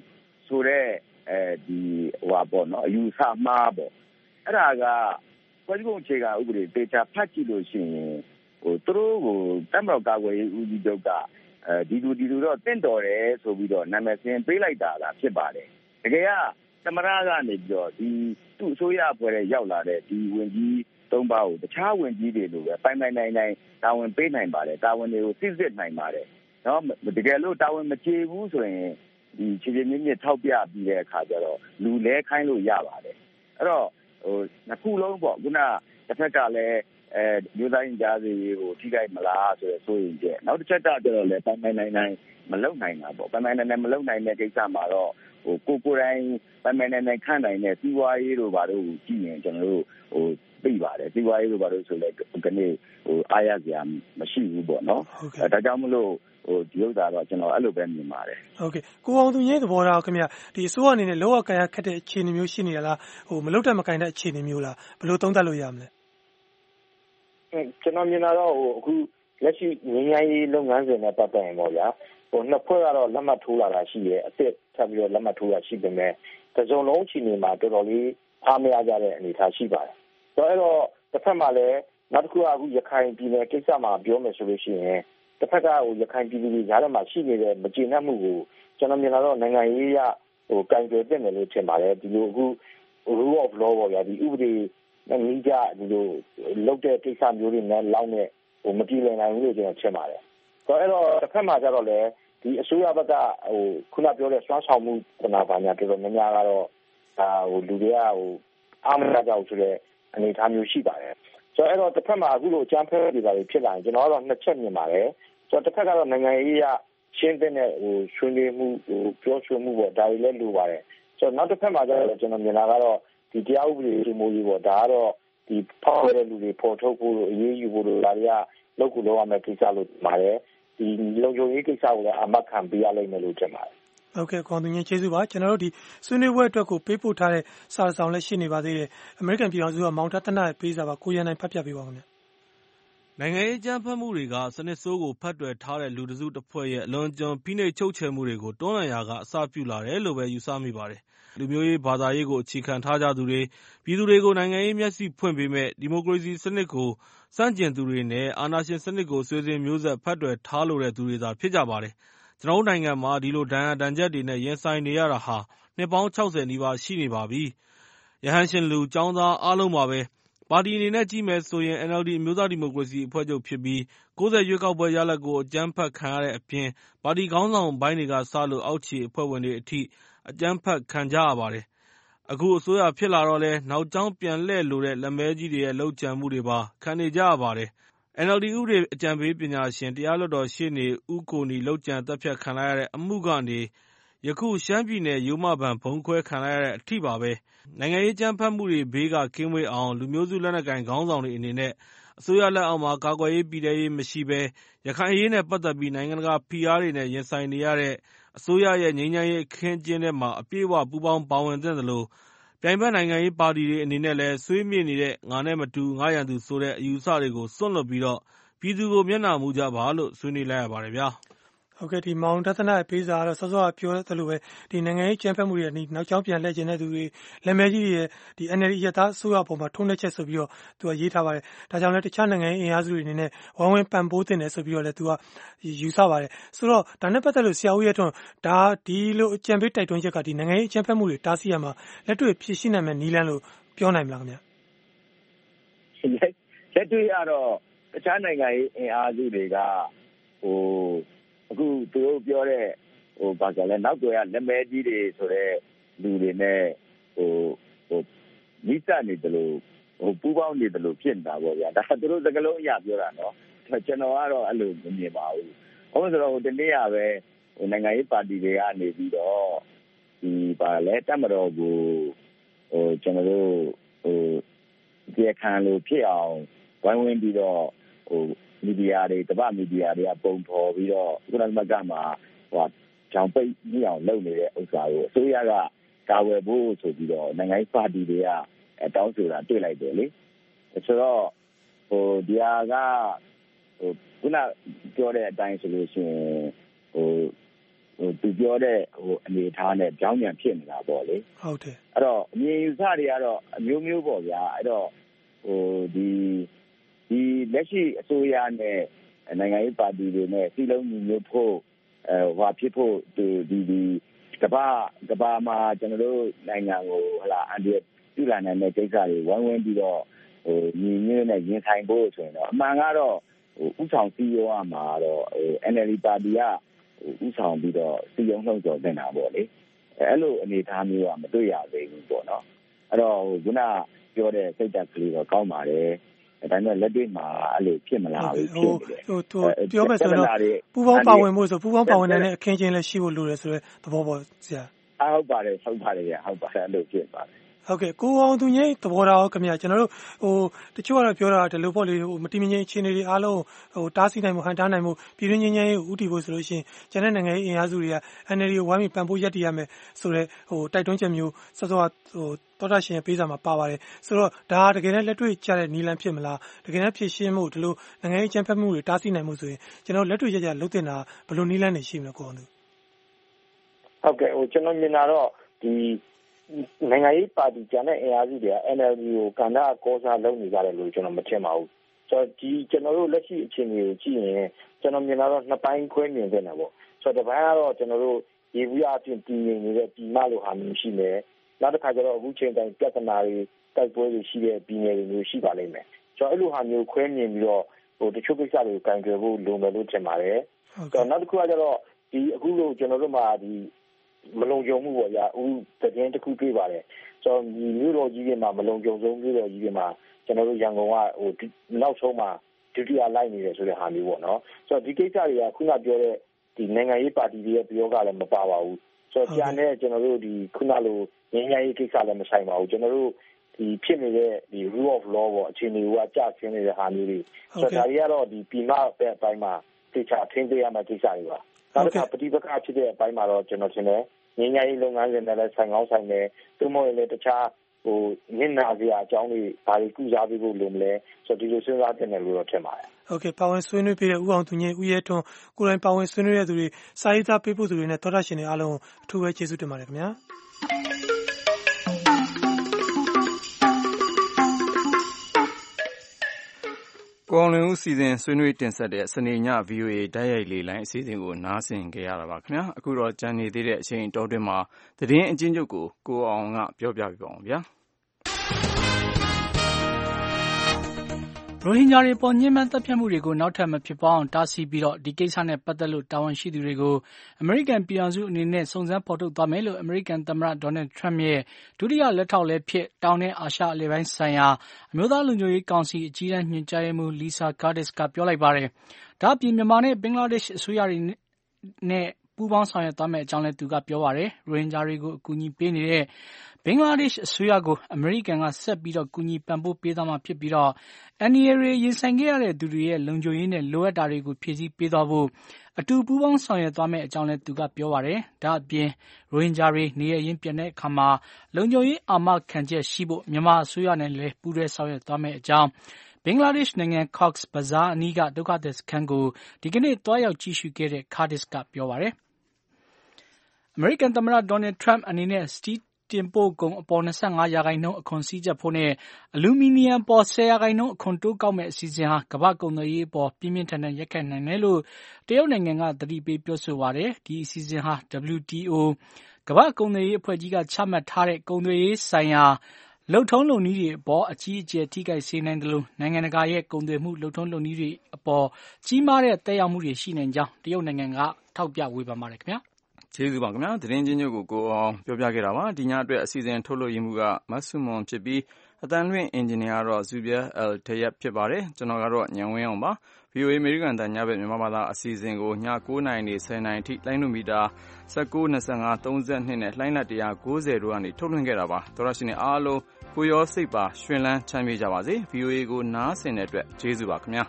ဆိုတဲ့အဲဒီဟိုပေါ့နော်အယူဆမှားပေါ့အဲ့ဒါကဖွဲ့စည်းပုံအခြေခံဥပဒေတေချာဖတ်ကြည့်လို့ရှိရင်ဟိုသူတို့ကိုတပ်မတော်ကာကွယ်ရေးဦးစီးချုပ်ကအဲဒီလူဒီလူတော့တင့်တော်တယ်ဆိုပြီးတော့နာမည်စင်ပေးလိုက်တာလားဖြစ်ပါတယ်တကယ်ကသမရကနေပြီးတော့ဒီသူ့အစိုးရအဖွဲ့ရဲ့ရောက်လာတဲ့ဒီဝင်ကြီးသုံးပါးကိုတခြားဝင်ကြီးတွေလိုပဲပိုင်ပိုင်နိုင်နိုင်တာဝန်ပေးနိုင်ပါတယ်တာဝန်တွေကိုစစ်စစ်နိုင်ပါတယ်နော်တကယ်လို့တာဝန်မကျေဘူးဆိုရင်ဒီခြေခြေမြင့်မြင့်ထောက်ပြပြီးတဲ့အခါကျတော့လူလဲခိုင်းလို့ရပါတယ်အဲ့တော့ဟိုနှစ်ခုလုံးပေါ့ခုနတစ်ဖက်ကလည်းအဲမျိုးသားရင်ကြားစီကိုထိခိုက်မလားဆိုတော့ဆိုရင်ကျနောက်တစ်ချက်ကတော့လည်းပိုင်ပိုင်နိုင်နိုင်မလုံနိုင်တာပေါ့ပိုင်ပိုင်နိုင်နိုင်မလုံနိုင်တဲ့ကိစ္စမှာတော့ဟိုကိုကိုယ်တိုင်ပိုင်ပိုင်နိုင်နိုင်ခန့်နိုင်တဲ့စီးပွားရေးတို့ဘာလို့ကြည့်ရင်ကျွန်တော်တို့ဟိုသိပါတယ်စီးပွားရေးတို့ဘာလို့ဆိုလဲဒီနေ့ဟိုအားရစရာမရှိဘူးပေါ့နော်အဲဒါကြောင့်မလို့ဟိုဒီဥစ္စာတော့ကျွန်တော်အဲ့လိုပဲမြင်ပါတယ်ဟုတ်ကဲ့ကိုအောင်သူရဲ့သဘောထားခင်ဗျဒီအစိုးရအနေနဲ့လောကကံရခက်တဲ့အခြေအနေမျိုးရှိနေရလားဟိုမလုတ်တက်မကင်တဲ့အခြေအနေမျိုးလားဘယ်လိုသုံးသပ်လို့ရမလဲကျွန်တော်မြင်တာတော့ဟိုအခုလက်ရှိငင်းရိုင်းရေးလုပ်ငန်းစဉ်နဲ့ပတ်သက်ရင်ပေါ့ဗျာဟိုနှစ်ဖွဲ့ကတော့လက်မှတ်ထိုးလာတာရှိရဲ့အစ်စ်ထပ်ပြီးတော့လက်မှတ်ထိုးတာရှိပေမဲ့တစုံလုံးအခြေအနေမှာတော်တော်လေးအားမရကြတဲ့အနေအထားရှိပါတယ်ဆိုတော့အဲ့တော့တစ်ဖက်မှာလည်းနောက်တစ်ခုကအခုရခိုင်ပြည်နယ်ကိစ္စမှာပြောမယ်ဆိုလို့ရှိရင်တစ်ဖက်ကဟိုရခိုင်ပြည်သူတွေကြားထဲမှာရှိနေတဲ့မကျေနပ်မှုကိုကျွန်တော်မြင်လာတော့နိုင်ငံရေးရဟိုကံကြွယ်တင်တယ်လို့ထင်ပါတယ်ဒီလိုအခု rule of law ပေါ့ဗျာဒီဥပဒေနဲ့မိကြဒီလိုလုပ်တဲ့ကိစ္စမျိုးတွေနဲ့လောက်နဲ့ဟိုမကြည့်လည်နိုင်ဘူးလို့ကျွန်တော်ထင်ပါတယ်ဆိုတော့အဲ့တော့တစ်ဖက်မှာကျတော့လေဒီအစိုးရဘက်ကဟိုခုနပြောတဲ့စွမ်းဆောင်မှုတနာပါညာတော်တော်များများကတော့ဒါဟိုလူတွေကဟိုအားမရကြဘူးဆိုတဲ့အနေအထားမျိုးရှိပါတယ်ဆိုတော့အဲ့တော့တစ်ဖက်မှာအခုလိုအကြမ်းဖက်တွေပါဖြစ်လာရင်ကျွန်တော်ကတော့နှစ်ချက်မြင်ပါတယ်ဆိုတော့တစ်ဖက်ကတော့နိုင်ငံရေးရရှင်းတဲ့ဟိုဆွေးနွေးမှုဟိုပြောဆိုမှုပေါ့ဒါတွေလည်းလိုပါတယ်ဆိုတော့နောက်တစ်ဖက်မှာကျတော့ကျွန်တော်မြင်တာကတော့ဒီတရားဥပဒေဒီမိုကြီးပေါ့ဒါကတော့ဒီဖောက်ရတဲ့လူတွေပေါ်ထုတ်ဖို့အရေးယူဖို့ဒါတွေကလောက်ကူလောက်ရမယ့်ကိစ္စလို့ပါတယ်ဒီလုံခြုံရေးကိစ္စကိုလည်းအမှတ်ခံပေးရလိမ့်မယ်လို့ထင်ပါတယ်ဟုတ်ကဲ့ကောင်းသူညကျေးဇူးပါကျွန်တော်တို့ဒီဆွေးနွေးပွဲအတွက်ကိုပေးပို့ထားတဲ့စာဆောင်လည်းရှိနေပါသေးတယ်အမေရိကန်ပြည်ထောင်စုကမောင်တတနာရဲ့ပေးစာပါကိုရန်နိုင်ဖတ်ပြပေးပါဦးခင်ဗျနိုင်ငံရေးကြမ်းဖက်မှုတွေကစနစ်ဆိုးကိုဖတ်တွယ်ထားတဲ့လူတစုတစ်ဖွဲ့ရဲ့အလွန်ကျွံဖိနှိပ်ချုပ်ချယ်မှုတွေကိုတွန်းလှန်ရာကအစပြုလာတယ်လို့ပဲယူဆမိပါတယ်လူမျိုးရေးဘာသာရေးကိုအခြေခံထားကြသူတွေပြည်သူတွေကိုနိုင်ငံရေးမျက်စိဖွင့်ပေးမဲ့ဒီမိုကရေစီစနစ်ကိုစန့်ကျင်သူတွေနဲ့အာဏာရှင်စနစ်ကိုဆွေးစဉ်မျိုးဆက်ဖတ်တွယ်ထားလိုတဲ့သူတွေသာဖြစ်ကြပါတယ်ကျွန်တော်တို့နိုင်ငံမှာဒီလိုဒဏ်ရာဒဏ်ချက်တွေနဲ့ရင်ဆိုင်နေရတာဟာနှစ်ပေါင်း၆၀နီးပါးရှိနေပါပြီရဟန်းရှင်လူចောင်းသားအားလုံးပါပဲပါတီအနေနဲ့ကြည့်မယ်ဆိုရင် အန် အယ်လ် ဒီ အမျိုးသားဒီမိုကရေစီအဖွဲ့ချုပ်ဖြစ်ပြီး၉၀ရွေးကောက်ပွဲရလဒ်ကိုအကြမ်းဖက်ခံရတဲ့အပြင်ပါတီခေါင်းဆောင်ပိုင်းတွေကစလို့အောက်ခြေအဖွဲ့ဝင်တွေအထိအကြမ်းဖက်ခံကြရပါတယ်။အခုအစိုးရဖြစ်လာတော့လဲနောက်ကြောင်းပြန်လှည့်လိုတဲ့လက်မဲကြီးတွေရဲ့လုပ်ကြံမှုတွေပါခံနေကြရပါတယ်။ အန် အယ်လ် ဒီ ဥပဒေအကြံပေးပညာရှင်တရားလွှတ်တော်ရှေ့နေဦးကိုနီလုပ်ကြံသတ်ဖြတ်ခံလိုက်ရတဲ့အမှုကနေယခုရှမ်းပြည်နယ်ရိုးမဘဏ်ဗုံးခွဲခံလိုက်ရတဲ့အထိပါပဲ။နိုင်ငံရေးကြမ်းဖက်မှုတွေဘေးကကင်းဝေးအောင်လူမျိုးစုလက်နက်ကိုင်ခေါင်းဆောင်တွေအနေနဲ့အစိုးရလက်အောက်မှာကာကွယ်ရေးပြည်ထဲရေးမရှိဘဲရခိုင်အရေးနဲ့ပတ်သက်ပြီးနိုင်ငံတကာဖိအားတွေနဲ့ရင်ဆိုင်နေရတဲ့အစိုးရရဲ့ငြိမ်းချမ်းရေးအခင်းအကျင်းထဲမှာအပြည့်အဝပူးပေါင်းပါဝင်သင့်သလိုပြိုင်ဘက်နိုင်ငံရေးပါတီတွေအနေနဲ့လည်းဆွေးမြေ့နေတဲ့ငါနဲ့မတူငါရန်သူဆိုတဲ့အယူအဆတွေကိုစွန့်လွှတ်ပြီးတော့ပြည်သူကိုမျက်နှာမူကြပါလို့ဆွေးနွေးလိုက်ရပါတယ်ဗျာ။ဟုတ်ကဲ့ဒီမောင်တသနာရဲ့ပေးစာကတော့စောစောကပြောသလိုပဲဒီနိုင်ငံရေးကြမ်းဖက်မှုတွေနောက်ကျောင်းပြန်လှည့်ကျင်တဲ့သူတွေလက်မဲကြီးတွေရဲ့ဒီ အန် အယ်လ် ဒီ ရသားအစိုးရပေါ်မှာထုံးနှက်ချက်ဆိုပြီးတော့သူကရေးထားပါတယ်။ဒါကြောင့်လည်းတခြားနိုင်ငံရေးအင်အားစုတွေအနေနဲ့ဝိုင်းဝန်းပံ့ပိုးတင်တယ်ဆိုပြီးတော့လည်းသူကယူဆပါတယ်။ဆိုတော့ဒါနဲ့ပတ်သက်လို့ဆရာဦးရဲထွန်းဒါဒီလိုအကြံပေးတိုက်တွန်းချက်ကဒီနိုင်ငံရေးကြမ်းဖက်မှုတွေတားဆီးရမှာလက်တွေ့ဖြည့်ရှင်းနိုင်မယ့်နည်းလမ်းလို့ပြောနိုင်မလားခင်ဗျ။လက်တွေ့ကတော့တခြားနိုင်ငံရေးအင်အားစုတွေကဟိုအခုသူတို့ပြောတဲ့ဟိုဘာကြလဲနောက်ွယ်ကလက်မဲကြီးတွေဆိုတဲ့လူတွေနဲ့ဟိုဟိုမိစနေတယ်လို့ဟိုပူပေါင်းနေတယ်လို့ဖြစ်နေတာပေါ့ဗျာဒါသူတို့စကလုံးအရာပြောတာနော်ကျွန်တော်ကတော့အဲ့လိုမမြင်ပါဘူးဟုတ်ဆိုတော့ဒီနေ့ကပဲဟိုနိုင်ငံရေးပါတီတွေကနေပြီးတော့ဒီပါလဲတက်မတော်ကိုဟိုကျွန်တော်တို့ဟိုကြေခံလို့ဖြစ်အောင်ဝိုင်းဝန်းပြီးတော့ဟိုမီဒီယာတွေတပတ်မီဒီယာတွေကပုံဖော်ပြီးတော့ကုလသမဂ္ဂမှာဟိုကြောင်ပိတ်ညှိအောင်လုပ်နေတဲ့ဥစ္စာကိုအစိုးရကကာဝယ်ဖို့ဆိုပြီးတော့နိုင်ငံရေးပါတီတွေကတောင်းဆိုတာတွေ့လိုက်တယ်လေဆိုတော့ဟိုဒီဟာကဟိုခုနပြောတဲ့အတိုင်းဆိုလို့ရှိရင်ဟိုဟိုသူပြောတဲ့ဟိုအနေထားနဲ့ကြောင်းပြန်ဖြစ်နေတာပေါ့လေဟုတ်တယ်အဲ့တော့အမြင်ယူဆတွေကတော့အမျိုးမျိုးပေါ့ဗျာအဲ့တော့ဟိုဒီဒီလက်ရှိအစိုးရနဲ့နိုင်ငံရေးပါတီတွေနဲ့စီလုံးညီညွတ်ဖို့အဲဟောဖြစ်ဖို့ဒီဒီဒီကမ္ဘာကမ္ဘာမှာကျွန်တော်တို့နိုင်ငံကိုဟလာအန်ဒီပြုလာနိုင်တဲ့ကိစ္စတွေဝိုင်းဝန်းပြီးတော့ဟိုညီညွတ်နဲ့ရင်ဆိုင်ဖို့ဆိုရင်တော့အမှန်ကတော့ဟိုဥဆောင်စီရောရမှာတော့ဟို N L D ပါတီကဥဆောင်ပြီးတော့စီယုံနှုတ်တော်တင်တာပေါ့လေအဲ့လိုအနေအထားမျိုးကမတွေ့ရသေးဘူးပေါ့နော်အဲ့တော့ဟိုခုနပြောတဲ့စိတ်ဓာတ်ကလေးတော့ကောင်းပါတယ်ဒါပေမဲ့လက်တွေ့မှာအဲ့လိုဖြစ်မလားဘူးဖြစ်နေတယ်ဟိုဟိုပြောမယ်ဆိုတော့ပူပေါင်းပါဝင်မှုဆိုပူပေါင်းပါဝင်တဲ့အခင်းချင်းလည်းရှိဖို့လိုတယ်ဆိုတော့သဘောပေါ်ဆရာဟုတ်ပါတယ်ဟုတ်ပါတယ်ဟုတ်ပါတယ်အဲ့လိုဖြစ်ပါတယ်ဟုတ်ကဲ့ကိုအောင်သူငိမ့်သဘောထားရောခင်ဗျာကျွန်တော်တို့ဟိုတချို့ကတော့ပြောတာဒီလိုပေါ့လေဟိုမတိမငိမ့်အခြေအနေတွေအားလုံးဟိုတားဆီးနိုင်မှုဟန်တားနိုင်မှုပြည်တွင်းငြိမ်းချမ်းရေးကိုဥတီဖို့ဆိုလို့ရှိရင်ကျန်တဲ့နိုင်ငံရေးအင်အားစုတွေက N L D ကိုဝိုင်းပြီးပံ့ပိုးရပ်တည်ရမယ်ဆိုတော့ဟိုတိုက်တွန်းချက်မျိုးစောစောဟိုတော်တာရှင်ရဲ့ပေးစာမှာပါပါတယ်ဆိုတော့ဒါတကယ်လည်းလက်တွေ့ကျတဲ့နီလန်ဖြစ်မလားတကယ်လည်းဖြည့်ရှင်းမှုဒီလိုနိုင်ငံရေးချမ်းဖက်မှုတွေတားဆီးနိုင်မှုဆိုရင်ကျွန်တော်လက်တွေ့ကျကျလုပ်တင်တာဘယ်လိုနီလန်နေရှိမလဲကိုအောင်သူဟုတ်ကဲ့ဟိုကျွန်တော်မြင်တာတော့ဒီနိုင်ငံရေးပါတီကျန်တဲ့အင်အားစုတွေက N L D ကိုကဏ္ဍအကောစားလုပ်နေကြတယ်လို့ကျွန်တော်မထင်ပါဘူးဆိုတော့ဒီကျွန်တော်တို့လက်ရှိအခြေအနေကိုကြည့်ရင်ကျွန်တော်မြင်တာတော့နှစ်ပိုင်းခွဲမြင်နေတာပေါ့ဆိုတော့တစ်ပိုင်းကတော့ကျွန်တော်တို့ရေဘူးအပြင်တည်ငြိမ်နေတဲ့ပြည်မလိုဟာမျိုးရှိမယ်နောက်တစ်ခါကျတော့အခုချိန်တိုင်းပြဿနာတွေတိုက်ပွဲတွေရှိတဲ့ပြည်နယ်တွေမျိုးရှိပါလိမ့်မယ်ဆိုတော့အဲ့လိုဟာမျိုးခွဲမြင်ပြီးတော့ဟိုတချို့ကိစ္စတွေကိုကင်တွယ်ဖို့လိုမယ်လို့ထင်ပါတယ်ဆိုတော့နောက်တစ်ခုကကျတော့ဒီအခုလိုကျွန်တော်တို့မှာဒီမလုံခြုံမှုပေါ့ဗျာအခုသတင်းတစ်ခုတွေ့ပါတယ်ဆိုတော့ဒီမြို့တော်ကြီးတွေမှာမလုံခြုံဆုံးမြို့တော်ကြီးတွေမှာကျွန်တော်တို့ရန်ကုန်ကဟိုနောက်ဆုံးမှာဒုတိယလိုက်နေတယ်ဆိုတဲ့ဟာမျိုးပေါ့နော်ဆိုတော့ဒီကိစ္စတွေကခုနပြောတဲ့ဒီနိုင်ငံရေးပါတီတွေရဲ့ပြောကလည်းမပါပါဘူးဆိုတော့ပြန်တဲ့ကျွန်တော်တို့ဒီခုနလိုငြိမ်းချမ်းရေးကိစ္စလည်းမဆိုင်ပါဘူးကျွန်တော်တို့ဒီဖြစ်နေတဲ့ဒီ rule of law ပေါ့အခြေအနေကကြာဆင်းနေတဲ့ဟာမျိုးတွေဆိုတော့ဒါတွေကတော့ဒီပြည်မပဲအပိုင်းမှာသိချာထင်းပေးရမယ့်ကိစ္စတွေပါနောက်တစ်ခါပဋိပက္ခဖြစ်တဲ့အပိုင်းမှာတော့ကျွန်တော်ထင်တယ်ငြိမ်းချမ်းရေးလုပ်ငန်းစဉ်တွေလည်းဆိုင်ကောင်းဆိုင်တယ်သူ့မို့လည်းတခြားဟိုညင်နာစရာအကြောင်းတွေဘာတွေကုစားပေးဖို့လိုမလဲဆိုတော့ဒီလိုစဉ်းစားတင်တယ်လို့တော့ထင်ပါတယ်ဟုတ်ကဲ့ပါဝင်ဆွေးနွေးပေးတဲ့ဦးအောင်သူငိမ့်ဦးရဲထွန်းကိုယ်တိုင်ပါဝင်ဆွေးနွေးတဲ့သူတွေစာရေးသားပေးဖို့သူတွေနဲ့သောတာရှင်တွေအားလုံးအထူးပဲကျေးဇူးတင်ပါတယ်ခင်ဗျာကိုအောင်လွင်ဦးစီစဉ်ဆွေးနွေးတင်ဆက်တဲ့စနေည V O A တိုက်ရိုက်လေလိုင်းအစီအစဉ်ကိုနားဆင်ကြရတာပါခင်ဗျာအခုတော့ကြံနေသေးတဲ့အချိန်တောတွင်းမှာသတင်းအကျဉ်းချုပ်ကိုကိုအောင်ကပြောပြပြပါအောင်ဗျာရိုဟင်ဂျာတွေပေါ်ညှဉ်းပန်းသတ်ဖြတ်မှုတွေကိုနောက်ထပ်မဖြစ်ပွားအောင်တားဆီးပြီးတော့ဒီကိစ္စနဲ့ပတ်သက်လို့တာဝန်ရှိသူတွေကိုအမေရိကန်ပြည်ထောင်စုအနေနဲ့စုံစမ်းဖော်ထုတ်သွားမယ်လို့အမေရိကန်သမ္မတဒေါ်နယ်ထရမ့်ရဲ့ဒုတိယလက်ထောက်လည်းဖြစ်တောင်နဲ့အာရှအလယ်ပိုင်းဆိုင်ရာအမျိုးသားလုံခြုံရေးကောင်စီအကြီးတန်းညွှန်ကြားရေးမှူး Lisa Curtis ကပြောလိုက်ပါတယ်။ဒါ့အပြင်မြန်မာနဲ့ဘင်္ဂလားဒေ့ရှ်အစိုးရတွေနဲ့ပူးပေါင်းဆောင်ရွက်သွားမယ့်အကြောင်းလည်းသူကပြောပါတယ်။ရိုဟင်ဂျာတွေကိုအကူအညီပေးနေတဲ့ဘင်္ဂလားဒေ့ရှ်အစိုးရကိုအမေရိကန်ကဆက်ပြီးတော့ကူညီပံ့ပိုးပေးသွားမှာဖြစ်ပြီးတော့အန်ဒီအေရီရင်ဆိုင်ခဲ့ရတဲ့သူတွေရဲ့လုံခြုံရေးနဲ့လိုအပ်တာတွေကိုဖြည့်ဆည်းပေးသွားဖို့အတူပူးပေါင်းဆောင်ရွက်သွားမယ့်အကြောင်းလည်းသူကပြောပါတယ်။ဒါ့အပြင်ရိုဟင်ဂျာတွေနေရရင်ပြန်တဲ့အခါမှာလုံခြုံရေးအာမခံချက်ရှိဖို့မြန်မာအစိုးရနဲ့လည်းပူးတွဲဆောင်ရွက်သွားမယ့်အကြောင်းဘင်္ဂလားဒေ့ရှ်နိုင်ငံ Cox's Bazar အနီးကဒုက္ခသည်စခန်းကိုဒီကနေ့တွားရောက်ကြည့်ရှုခဲ့တဲ့ Curtis ကပြောပါတယ်။အမေရိကန်သမ္မတဒေါ်နယ်ထရမ့်အနေနဲ့စတီးတင်ပို့ကုန်အပေါ်၂၅ရာခိုင်နှုန်းအခွန်စည်းကြပ်ဖို့နဲ့အလူမီနီယံပေါ်၁၀ရာခိုင်နှုန်းအခွန်တိုးကောက်မဲ့အစီအစဉ်ဟာကမ္ဘာ့ကုန်သွယ်ရေးအပေါ်ပြင်းပြင်းထန်ထန်ရိုက်ခတ်နိုင်တယ်လို့တရုတ်နိုင်ငံကသတိပေးပြောဆိုပါတယ်။ဒီအစီအစဉ်ဟာ W T O ကမ္ဘာ့ကုန်သွယ်ရေးအဖွဲ့ကြီးကချမှတ်ထားတဲ့ကုန်သွယ်ရေးဆိုင်ရာလုပ်ထုံးလုပ်နည်းတွေအပေါ်အကြီးအကျယ်ထိခိုက်စေနိုင်တယ်လို့နိုင်ငံတကာရဲ့ကုန်သွယ်မှုလုပ်ထုံးလုပ်နည်းတွေအပေါ်ကြီးမားတဲ့သက်ရောက်မှုတွေရှိနိုင်ကြောင်းတရုတ်နိုင်ငံကထောက်ပြဝေဖန်ပါတယ်ခင်ဗျာ။ကျေးဇူးပါခင်ဗျာသတင်းချင်းချုပ်ကိုကိုအောင်ပြောပြခဲ့တာပါဒီညအတွက်အစီအစဉ်ထုတ်လွှင့်မှုကမဆုမွန်ဖြစ်ပြီးအတန်လွင့်အင်ဂျင်နီယာကတော့ဇူဘီယာအယ်တရက်ဖြစ်ပါတယ်ကျွန်တော်ကတော့ညံဝင်းအောင်ပါ V O A အမေရိကန်တန်ညဘက်မြန်မာဘာသာအစီအစဉ်ကိုည၉နာရီနေ၁၀နာရီအထိလိုင်းနိုမီတာ၁၉ ၂၅ ၃၂နဲ့လှိုင်းလက်၁၉၀တို့ကနေထုတ်လွှင့်ခဲ့တာပါသောရရှိနေအားလုံးကိုရောစိတ်ပါရွှင်လန်းချမ်းမြေ့ကြပါစေ V O A ကိုနားဆင်တဲ့အတွက်ကျေးဇူးပါခင်ဗျာ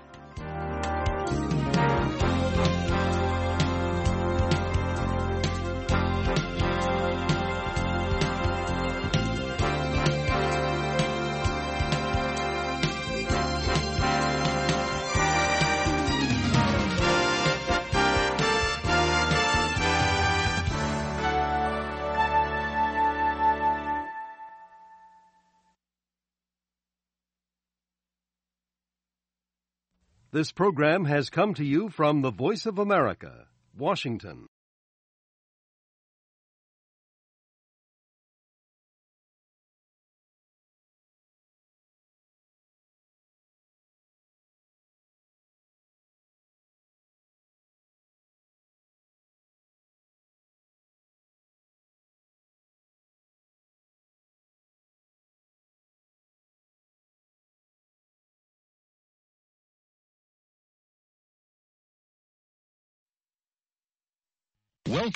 This program has come to you from the Voice of America, Washington.